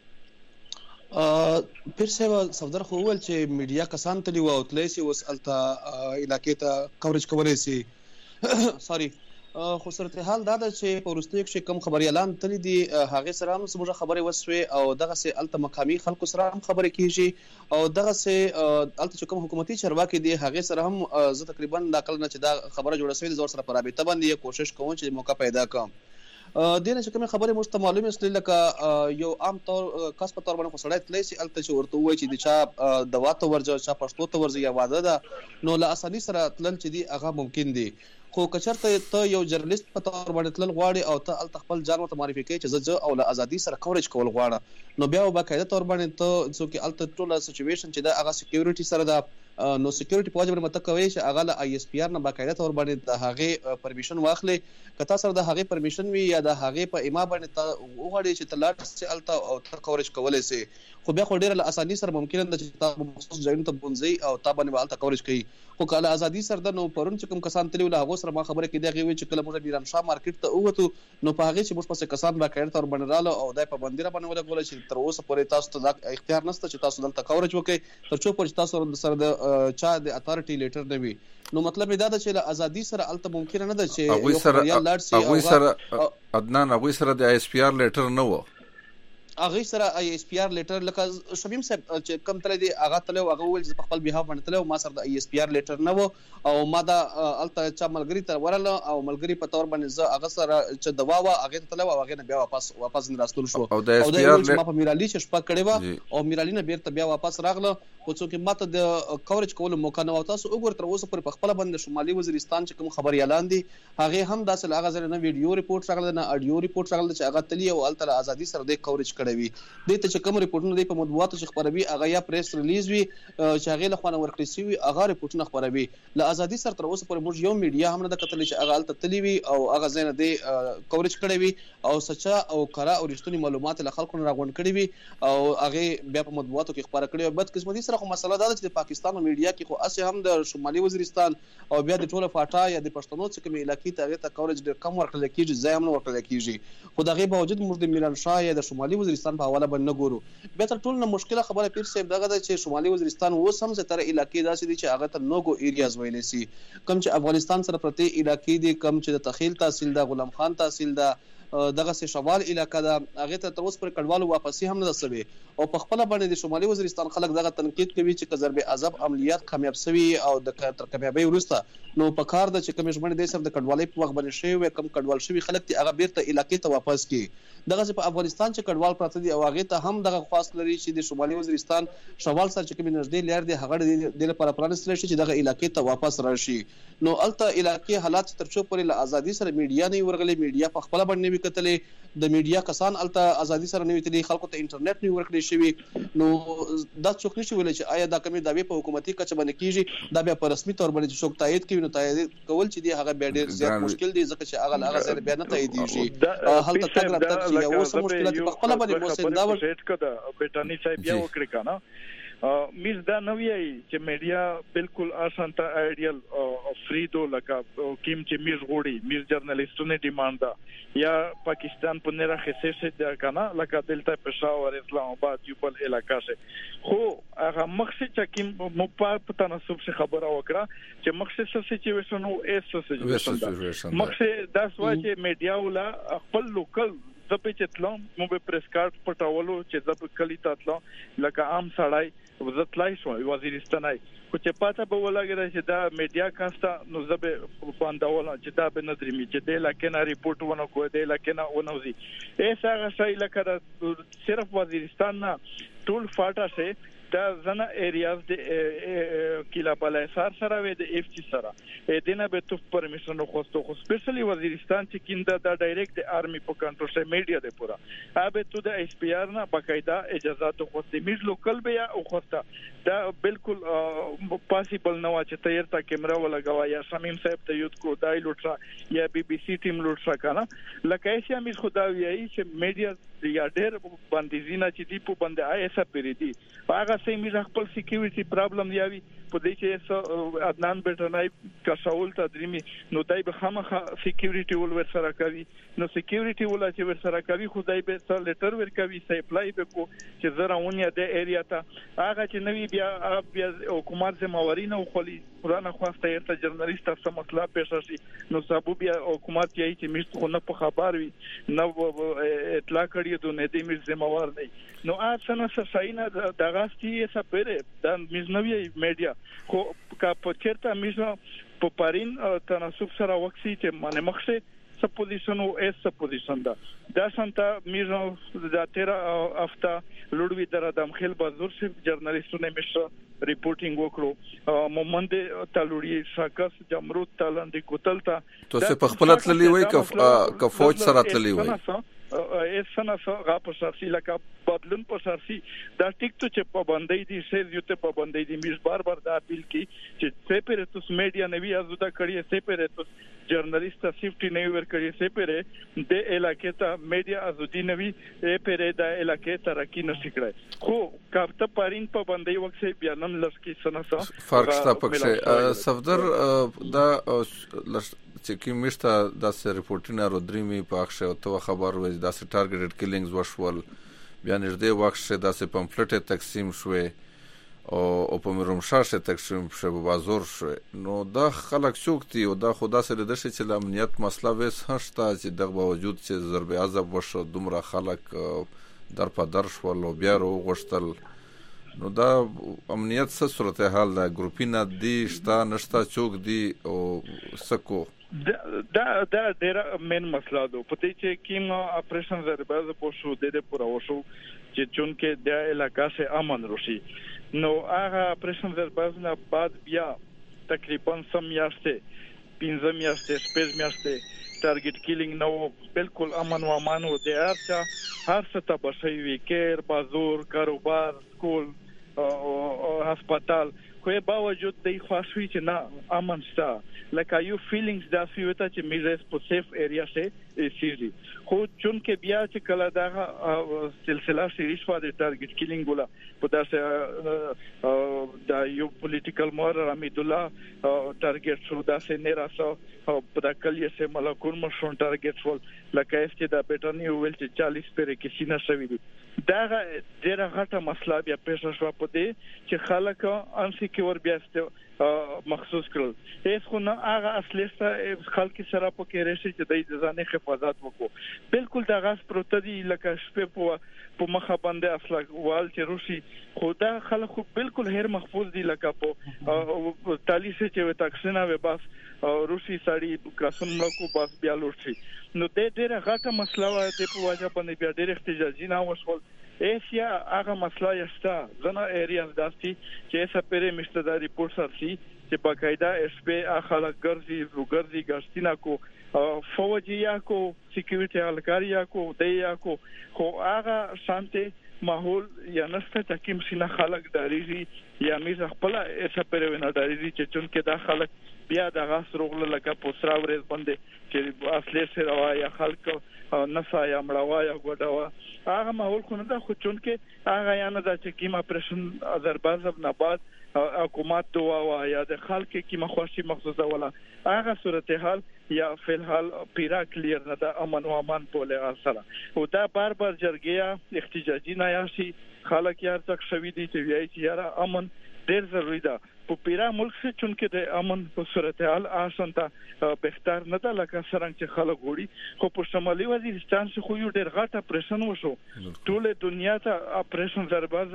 پیر صاحب صفدر خو ول چې میډیا کسان تلی و او تلې سي وسالته علاقې ته کورج کولای سي سوري خو صورتحال دا ده چې په وروستیو کې کم خبري اعلان تللی دي هغه سره هم زموږه خبره وسوي او دغه سي الته مقامي خلکو سره هم خبره کیږي او دغه سي الته چې کوم حکومتي چارواکي دي هغه سره هم زه تقریبا دا کله نه چې دا خبره جوړه شوې د زور سره پرابطه باندې کوشش کوم چې موقع پیدا کوم دینه چې کومه خبره مست معلومه است لکه یو عام طور کس په تور باندې خسړای تللی سي الته چې ورته وای چې د چا دوا ته ورځي چا پښتو ته ورځي یا واده ده نو لا اساني سره تلل چې دی هغه ممکن دي خو کچرته ته یو جرنالست په تور باندې تلل غواړي او ته الته خپل ځان ته معرفي کوي چې زه او له ازادي سره کورج کول غواړم نو بیا باقاعده تور باندې ته څوک الته ټول سچويشن چې دا هغه سکیورټي سره دا نو سکیورټي په وجه باندې مت کوي چې هغه له آی اس پی آر نه باقاعده تور باندې د هغه پرمیشن واخلي کته سره د هغه پرمیشن وی یا د هغه په ایما باندې ته وغواړي چې تلاټ سي الته او ته کورج کولای سي خو بیا خو ډیره اساني سره ممکن ده چې تاسو مخصوص ځایونو ته بونځي او تاسو باندې الته کورج کوي خو کله ازادي سره د نو پرون چې کوم کسان تللی له هغه سره ما خبره کې دی چې کله موږ میران شاه مارکیټ ته ووتو نو په هغه چې موږ پسې کسان باقاعده تور باندې رااله او دای په بندیره باندې ولګول چې تر اوسه پورې تاسو ته اختیار نشته چې تاسو دلته کورج وکړي تر څو پورې تاسو سره د چا د اتارټي لیټر نه وي نو مطلب دا ده چې ازادي سره الته ممکن نه ده چې هغه سره عدنان هغه سره د اس پی آر لیټر نه و هغه سره آی اس پی آر لیټر لکه شمیم صاحب چې کم تل دی هغه تل او هغه ول چې په خپل بیها باندې تل او ما سره د آی اس پی آر لیټر نه و او ما دا الته چا ملګری تر ورل او ملګری په تور باندې زه هغه سره چې دوا وا هغه تل او هغه نه بیا واپس نه راستول شو او د اس پی آر ما په میرالي چې شپه کړې و او میرالي نه بیرته بیا واپس راغله خو څوک ماته د کورج کولو موقع نه و تاسو وګور تر اوسه پر خپل باندې شمالي وزیرستان چې کوم خبري اعلان دي هغه هم داسې هغه زره نه ویډیو ریپورت راغله نه اډیو ریپورت راغله چې هغه تلی او الته ازادي سره د کورج کړی وي د ته چې کوم ریپورتونه دی په مطبوعاتو چې خبروي هغه یا پریس ریلیز وي چې هغه له خوانه ورکړي سي وي هغه ریپورتونه خبروي له ازادي سره تر اوسه پر موږ یو میډیا هم نه د کتل چې هغه الته تلی وي او هغه زینه دی کورج کړی وي او سچا او کرا او رښتونی معلومات له خلکو راغونډ کړي وي او هغه بیا په مطبوعاتو کې خبره کړي او بد قسمتي سره خو مسله دا ده چې د پاکستان میډیا کې خو اسه هم د شمالي وزیرستان او بیا د ټوله فاټا یا د پښتنو څخه کومه علاقې ته هغه ته کورج ډیر کم ورکړل کیږي ځای هم نه ورکړل کیږي خو دغه باوجود موږ د میران شاه یا د شمالي وزیرستان په حواله باندې ګورو بیا تر ټولو مشکله خبره پیر صاحب دغه ده چې شمالي وزیرستان اوس هم زه تر علاقې داسې دي چې هغه ته نوګو ایریاز ویل سي کم چې افغانستان سره پرته علاقې دي کم چې د تخیل تحصیل دا غلام خان تحصیل دا دغه سه شوال علاقہ دا هغه ته تر اوسه پر کډوالو واپسی هم نه رسوي او په خپل باندې د شمالي وزیرستان خلک دغه تنقید کوي چې ضرب عذاب عملیات کامیاب شوي او د تر کامیابی وروسته نو په کار د چې کوم ژمنې د سر د کډوالۍ په وخت باندې شوی کم کډوال شوی خلک ته هغه بیرته علاقې ته واپس کی دغه په افغانستان چې کډوال پراته دي او هغه ته هم دغه خاص لري چې د شمالي وزیرستان شوال سره چې کوم نږدې لار دی هغه د لپاره پرانستل شي چې دغه علاقې ته واپس راشي نو الته علاقې حالات تر څو پورې له ازادي سره میډیا نه ورغلي میډیا په خپل باندې وکټلې د میډیا کسان الته ازادي سره نه ویتلي خلکو ته انټرنیټ نه ورکړي شوی نو دا څوک نشي ویل چې آیا دا کومې داوی په حکومتي کچه باندې کیږي دا بیا په رسمي تور باندې څوک تایید کوي نو تایید کول چې دی هغه بیا ډیر زیات مشکل دی ځکه چې هغه ځای بیا نه تاییدېږي هلته تک راتګ چې یو څه مشکلات په خپل باندې موسم دا ورته کده بیٹانی صاحب بیا وکړي کنه میز دا نوی چې میډیا بالکل آسانه آیډیل فریدو لکه کیم چې میز غوړي میز جرنالیستونه ډیماند یا پاکستان په نه راخې څه دا کنه لکه دلته پېښور اسلام آباد یو بل علاقہ څخه خو هغه مقصد چې کیم مو په تناسب څخه خبره وکړه چې مقصد څه چې وسنو اس مقصد دا سوال چې میډیا ولا خپل لوکل زپې چتلم مو به پریس کارت پټاولو چې زپ کلی تاتلو لکه عام سړی وزتلای شو وزیرستانای خو چې پاته به ولګی چې دا میډیا کاستا نو زبه باندې چې دا به ندري چې د لکه نه ریپورت ونه کوی د لکه نه ونوزي هغه شای لکه صرف وزیرستان نه ټول فاټا سه دا زنه ایریاز د کلا بلایسار سره و د اف سی سره دینه به تو پرمیشن خوستو خو سپیشلی وزیرستان چې کیندا دا ډایرکټ د آرمی په کنټرول سره میډیا د پورا اوبه تو د اس پی آر نه باقاعده اجازهات خوستي میز لوکل به یا خوستا دا بالکل پاسیبل نه و چې تیرته کیمرا ولګوا یا شمیم صاحب ته یوت کو دای لوټرا یا بي بي سي ټیم لوټرا کنه لکه ایسه میز خدا ویایي چې میډیا یا ډېر باندې زینا چې دی په باندې آیسه پری دي هغه سیمه خپل سکیورټي پرابلم یاوي په دې چې عدنان بیٹنای کښول تدریمي نو دای به خامخه سکیورټي ول ور سره کوي نو سکیورټي ول چې ور سره کوي خدای به سره لیټر ور کوي سپلای به کو چې زراونیا د ایریا ته هغه چې نوی بیا حکومت زمواري نه خولي قرآن خواسته یې جرنالیست څه مسله پیښ شي نو سبب بیا حکومت یې چې مست خو نه په خبر وي نو اطلاع کړی دوه نه دې مز زموار نه نو اڅنه ساينه دغاستی سپره د مزنوي میډیا خو کا پچرتا میزه په پارین تناسب سره وکسي چې معنی مخشه سب پوزیشن او اس سب پوزیشن دا سنتا میزه د 13 هفته لوډوي در ادم خیل بازور سے جرنالیستونه مشه ریپورټینګ وکړو مومند تلوړي شاکس جمرود تلند کوتلتا تو څه په خپل تللی وای ک فوج سره تللی وای سنه غا په شخصي لکه بدلون په شخصي دا ټیک ته چې پابندۍ دي سیل یو ته پابندۍ دي میز بار دا اپیل کی چې سپیریټوس میډیا نوی ازودا کړی سپیریټوس جرنالیست سیفټي نه ور کړی سپیریټ د علاقې ته میډیا ازودي نوی پیره د علاقې ترقی نشي کړی خو کاپته پارین پابندۍ وکړي بیانم لسکی سنه فرق شته پکې صفدر دا چې کی مشته داسې ریپورټونه رودريمي پاکشه او تو خبر وځي داسې ټارګټډ کیلینګز وشول بیا نږدې وخت شه داسې پمفلټ تقسیم شوه او په مرومشاشه تقسیم شوه بازار شوه نو دا خلک څوک دي او دا خدا سره د شي چې امنیت مسله وس هشته چې د باوجود چې ضرب عذاب وشو دومره خلک در په در شول او بیا وغوښتل نو دا امنیت څه صورتحال ده ګروپینه دي شته نشته څوک دي او سکو دا ډېر مین مسله ده په دې چې کیم اپریشن زرباز په شو د پورا وشو چې چونکه د علاقې سه امن روشي نو هغه اپریشن زرباز نه بعد بیا تقریبا سم یاسته 15 میاشتې سپیز میاشتې ټارګټ کیلینګ نو بالکل امن و امان و د هر څه ته بشوي کیر بازور کاروبار سکول هسپتال خو باوجود د خواشوي چې نه امن شته لکه یو فیلینګز دا سویته چې میز په سیف ایریا سه سیزي خو چونکه بیا چې کله دا سلسله شری شو د ټارګټ کیلینګ ولا په داسه دا یو پولیټیکل مور حمید الله ټارګټ شو داسه نه راسو په دکلیه سه ملکون مشون ټارګټ شو لکه چې دا بیٹانی ویل چې 40 پرې کې سینه شوی دي دا ډیره غټه مسله بیا پېښه شو په دې چې خلک انسیکیور بیاسته مخصوص کړل هیڅ خو نه هغه اصلي خلک سره په کې راشي چې د ځانې حفاظت وکړو بالکل دا غاس پروتدي لکه شپه په مخه باندې اصله وال چې روشي خدا خلک بالکل هر محفوظ دي لکه په تالی سے چې تاکسینا و بس روسي ساړي کاسم ملکو بس بیا لوټي نو د ډیره غټه مسله و ته په واجب باندې بیا ډیره احتجاجي نه وشول ایسیا هغه مسله یستا زنه ایریاز داسي چې ایسا پرې مشتدا ریپورت سرسي چې باقاعده اس په خلک ګرځي ګرځینا کو فوجیا کو سکیورټي الکاریا کو دیا کو خو هغه شانته ماحول یا نسته چې کوم سینه خلک داریږي یا میز خپل ایسا پرې ونه داریږي چې چونکه دا خلک بیا د غاس روغله لکه پوسرا ورځ باندې چې اصلي سره یا خلک نسا یا مړوا یا ګډوا هغه ماحول خو نه دا خو چونکه هغه یا نه دا چې کیما پرشن آذربایجان نه بعد حکومت دوا یا د خلک کی مخوشي مخصوصه ولا هغه صورتحال یا فی الحال پیرا کلیر نه دا امن او امان په لغه سره او دا بار جرګیا احتجاجي نه یاشي خلک یار تک شوی دي چې وایي چې یاره امن ډیر ضروری ده په پیرا ملک څخه چونکه د امن په صورتحال آسانه بهتر نه ده لکه څنګه چې خلک غوړي خو په شمالي وزیرستان څخه یو ډیر غټه اپریشن وشو ټول دنیا ته اپریشن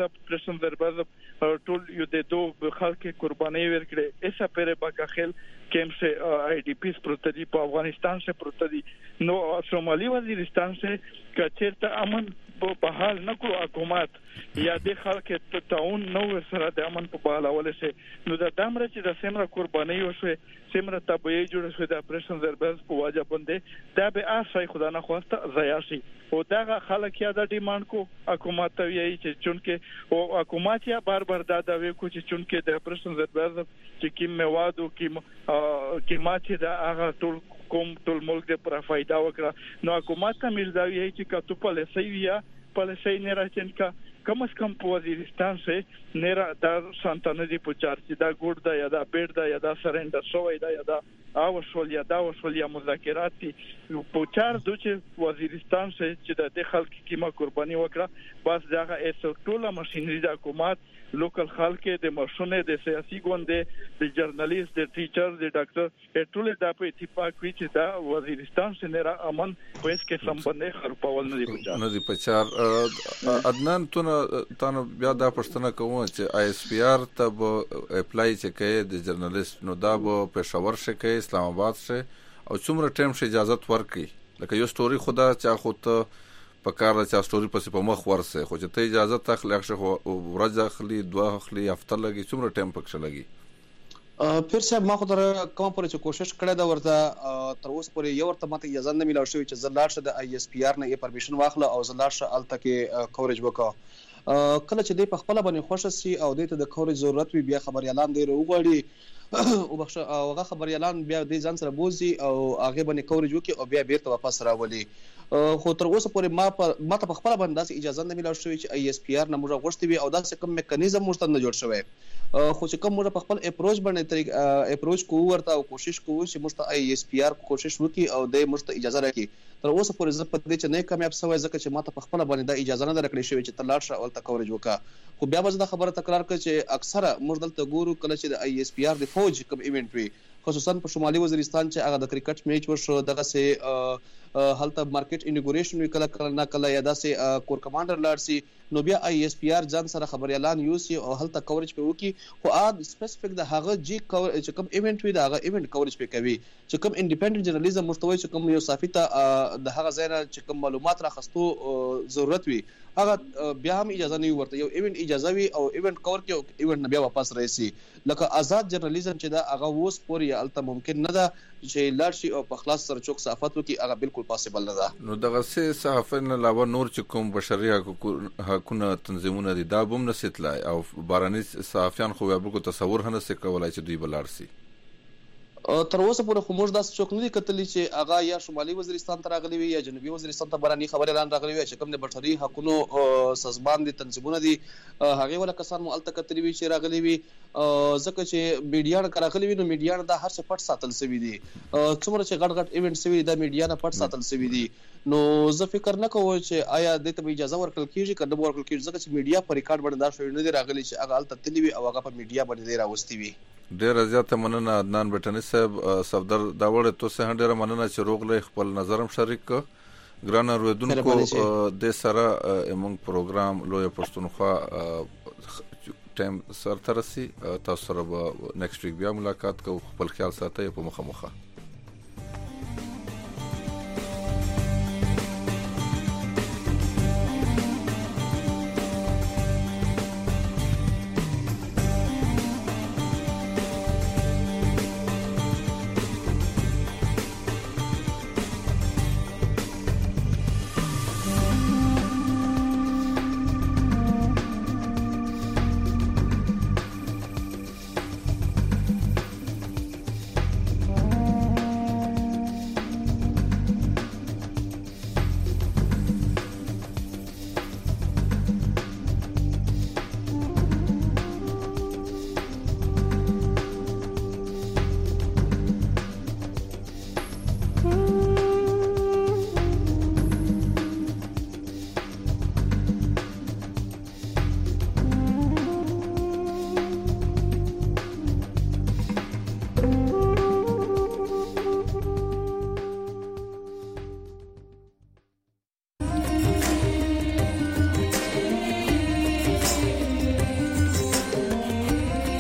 زرباز ټول یو د دوه خلک قرباني ورکړي ایسا پره باکخل کیم سے آئی ڈی پیز پروتدی په افغانستان سے پروتدی نو شمالي وزیرستان سے کچرته امن په حال نکو حکومت یا د خلک تعاون نو سره د امن په بالول شي نو د دامره چې د سیمره قرباني وشوي سیمره تبعی جوړ شوی د اپریشن زرباز په واجب باندې دا به اسای خدا نه خواسته ضایع او دا خلک یا د ډیماند کو حکومت ته ویي چې چونکه او حکومت یا بار دا داوی کو چې چونکه د اپریشن زرباز چې کیم مواد او کیمات دا هغه ټول ملک د پر فائدہ وکړه نو حکومت ته مرزاوی چې کتو پالیسي نه راچن کا کم از کم په وزیرستان سے نرا دا سانتانه دی پچار چې دا ګور دا یا دا بیډ دا یا دا سرندر شوی دا یا دا اوشول یا مذاکرات دي پچار چې وزیرستان سے چې د خلک کیما قرباني وکړه بس داغه ایسو ټوله ماشینری د حکومت لوکل خلک د مرشونه د سیاسي ګوندې د جرنالیست د ټیچر د ډاکټر ټول د په اتفاق وی چې دا وزیرستان سے نه امن پویس کې سمبندې خرپول نه دی پچار عدنان تاسو بیا دا پښتنه کوم چې آی اس پی آر ته اپلای چې کوي د جرنالیست نو دا به پېښور شي اسلام آباد سے او څومره ټایم شي اجازه ورکړي لکه یو سټوري خدا چا خو ته په کار دا چا سټوري پسې په مخ ورسه خو چې ته اجازه تخلي خو ورځ اخلي دوه اخلي هفته لګي څومره ټایم پکښ لګي پیر صاحب ما خو در کوم پرې چې کوشش کړې دا ورته تر اوسه پورې یو ورته ماته اجازه نه ملو شوی چې زلاړ شه د آی اس پی آر نه یې پرمیشن واخله او زلاړ شه الته کې کوریج وکړه کله چې دې په خپل باندې خوشا سي او دې ته د کوریج ضرورت وي بیا خبر اعلان دی وغوړي او بخښه هغه خبر اعلان بیا د ځان سره بوزي او هغه باندې کوریج وکي او بیا بیرته واپس راولي خو تر اوسه پورې ما ته خپل باندې اجازه نه ملو شوی چې آی اس پی آر نه موږ غوښتي وي او دا څه کوم میکانیزم موږ ته نه جوړ شوی خو چې کوم موږ په خپل اپروچ باندې اپروچ کوو ورته او کوشش کوو چې موږ ته آی اس پی آر کوشش وکي او د موږ ته اجازه راکړي تر اوسه پورې زه په دې چې نه کامیاب شوی ځکه چې ما ته په خپل باندې دا اجازه نه درکړې شوی چې تلاړ شه او کوریج وکړه خو بیا به دا خبره تکرار کړ چې اکثره موږ دلته ګورو کله چې د آی اس پی آر د فوج کوم ایونت وي خصوصا په شمالي وزیرستان چې هغه د کرکټ میچ وشو دغه سه هلته مارکیټ انګوریشن وکړه کله نه کله یا داسې کور کمانډر لارسي نو بیا آی اس پی آر ځان سره خبر اعلان یوسي او هلته کوریج په وکي خو ا سپیسیفیک د هغه جی چې کوم ایونت وي د هغه ایونت کوریج په کوي چې کوم انډیپندنت جرنالیزم مستوي چې کوم یو صافي ته د هغه ځای نه چې کوم معلومات راخستو ضرورت وي هغه بیا هم اجازه نه ورته یو ایونت اجازه وي او ایونت کور کې او ایونت بیا واپس راسي لکه آزاد جرنالیزم چې دا هغه ووس پورې الته ممکن نه ده چې لارشي او په خلاص سره چوک صحافت وکي هغه بالکل پاسبل نه ده نو دغه سه صحافت نه علاوه نور چې کوم بشري حقوقونه تنظیمونه دي دا بم نه ستلای او باراني صحافیان خو بالکل تصور نه سي کولای چې دوی بلارسي تر اوسه پورې خو موږ داسې څوک نه دي کتلی چې هغه یا شمالي وزیرستان ته راغلي وي یا جنوبي وزیرستان ته باراني خبر اعلان راغلی وي چې کوم د بشري حقوقو سازمان دي تنظیمونه دي هغه ولا کسان مو الته کتلی وي چې راغلي وي ځکه چې میډیا راغلي وي نو میډیا دا هر څه پټ ساتل شوی دي څومره چې غټ ایونت شوی دا میډیا نه پټ ساتل شوی دي نو زه فکر نه کوم چې آیا د ته اجازه ورکړل کیږي کنه ورکړل کیږي ځکه چې میډیا په ریکارډ باندې دا شوی نه دی راغلی چې هغه الته تللی وي او هغه په میډیا باندې راوستي وي. ډیر زیاته مننه عدنان بټنی صاحب صفدر دا وړ ته سه ډیر مننه چې روغله خپل نظرم شریک ګران اوریدونکو د سره موږ پروګرام لوی پښتونخوا ټایم سره ترسي تاسو سره به نیکسټ ویک بیا ملاقات کوو. خپل خیال ساتئ په مخه.